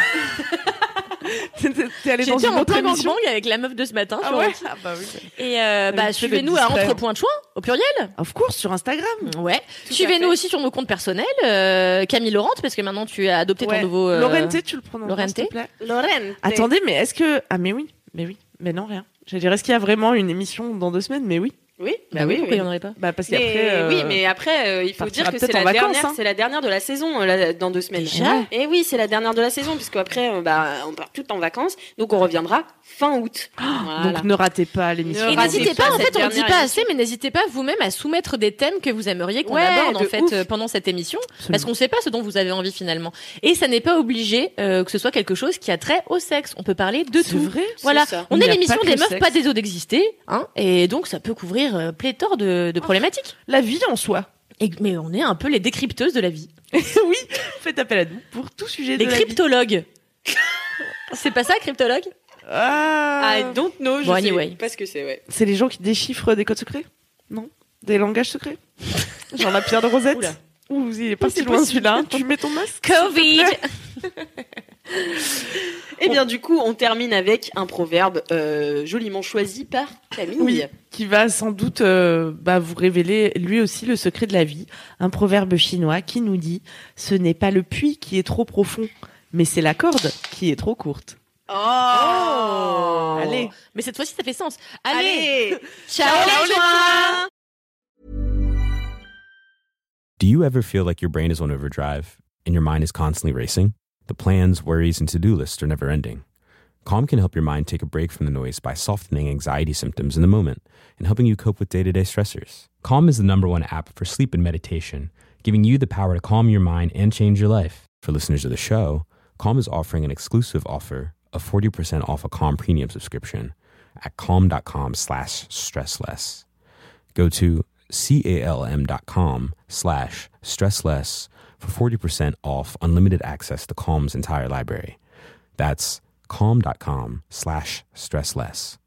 T'es t'es allée dans J'étais une en autre plein émission. gangbang avec la meuf de ce matin. Ah sur ouais. Rocky. Ah bah oui. Et euh, Elle bah fait suivez-nous d'être à discret. Entre Points de Choix au pluriel. Of course, sur Instagram. Ouais. Tout à Suivez-nous fait. aussi sur nos comptes personnels. Euh, Camille Laurent, parce que maintenant tu as adopté Ouais. ton nouveau. euh, Lorente, tu le prononces, Lorente. s'il te plaît. Lorraine. Attendez, mais est-ce que... Ah mais oui, mais oui. Mais non, rien. J'allais dire, est-ce qu'il y a vraiment une émission dans deux semaines? Mais oui. Oui, Bah oui, pourquoi il n'y en aurait pas? Bah parce Mais, qu'après... euh, oui, mais après, euh, il faut partira dire que peut-être c'est en la vacances, dernière, hein. c'est la dernière de la saison euh, là, dans deux semaines. Déjà Et oui, c'est la dernière de la saison puisque après, euh, bah, on part tout en vacances, donc on reviendra fin août. Voilà. Donc ne ratez pas l'émission. Ne Et ratez n'hésitez pas pas, en cette fait, on ne dit dernière pas émission. assez, mais n'hésitez pas vous-même à soumettre des thèmes que vous aimeriez qu'on Ouais, aborde, en de fait, ouf. euh, pendant cette émission. Absolument. Parce qu'on ne sait pas ce dont vous avez envie finalement. Et ça n'est pas obligé euh, que ce soit quelque chose qui a trait au sexe. On peut parler de C'est tout. vrai. Voilà. ça. On Il est n'y a l'émission pas que des le meufs sexe. pas des os d'exister, hein. Et donc, ça peut couvrir euh, pléthore de, de problématiques. La vie en soi. Et, mais on est un peu les décrypteuses de la vie. Oui, faites appel à nous pour tout sujet Les de la vie. cryptologues. C'est pas ça, cryptologue? Ah, I don't know, je Bon, sais anyway. pas ce que c'est, ouais. c'est les gens qui déchiffrent des codes secrets? Non? Des langages secrets? Genre la pierre de Rosette? Oula. Ouh, il est pas Oui, si c'est loin possible. celui-là. Tu mets ton masque? Covid. Eh bien, du coup, on termine avec un proverbe euh, joliment choisi par Camille. Oui, qui va sans doute euh, bah, vous révéler lui aussi le secret de la vie. Un proverbe chinois qui nous dit « Ce n'est pas le puits qui est trop profond, mais c'est la corde qui est trop courte. Oh, Allez. Mais cette fois-ci, ça fait sens. Allez. Allez. Ciao, Ciao, les les joints. Do you ever feel like your brain is on overdrive and your mind is constantly racing? The plans, worries, and to-do lists are never ending. Calm can help your mind take a break from the noise by softening anxiety symptoms in the moment and helping you cope with day-to-day stressors. Calm is the number one app for sleep and meditation, giving you the power to calm your mind and change your life. For listeners of the show, Calm is offering an exclusive offer of forty percent off a Calm premium subscription at calm.com slash stressless. Go to calm.com slash stressless for forty percent off unlimited access to Calm's entire library. That's calm.com slash stressless.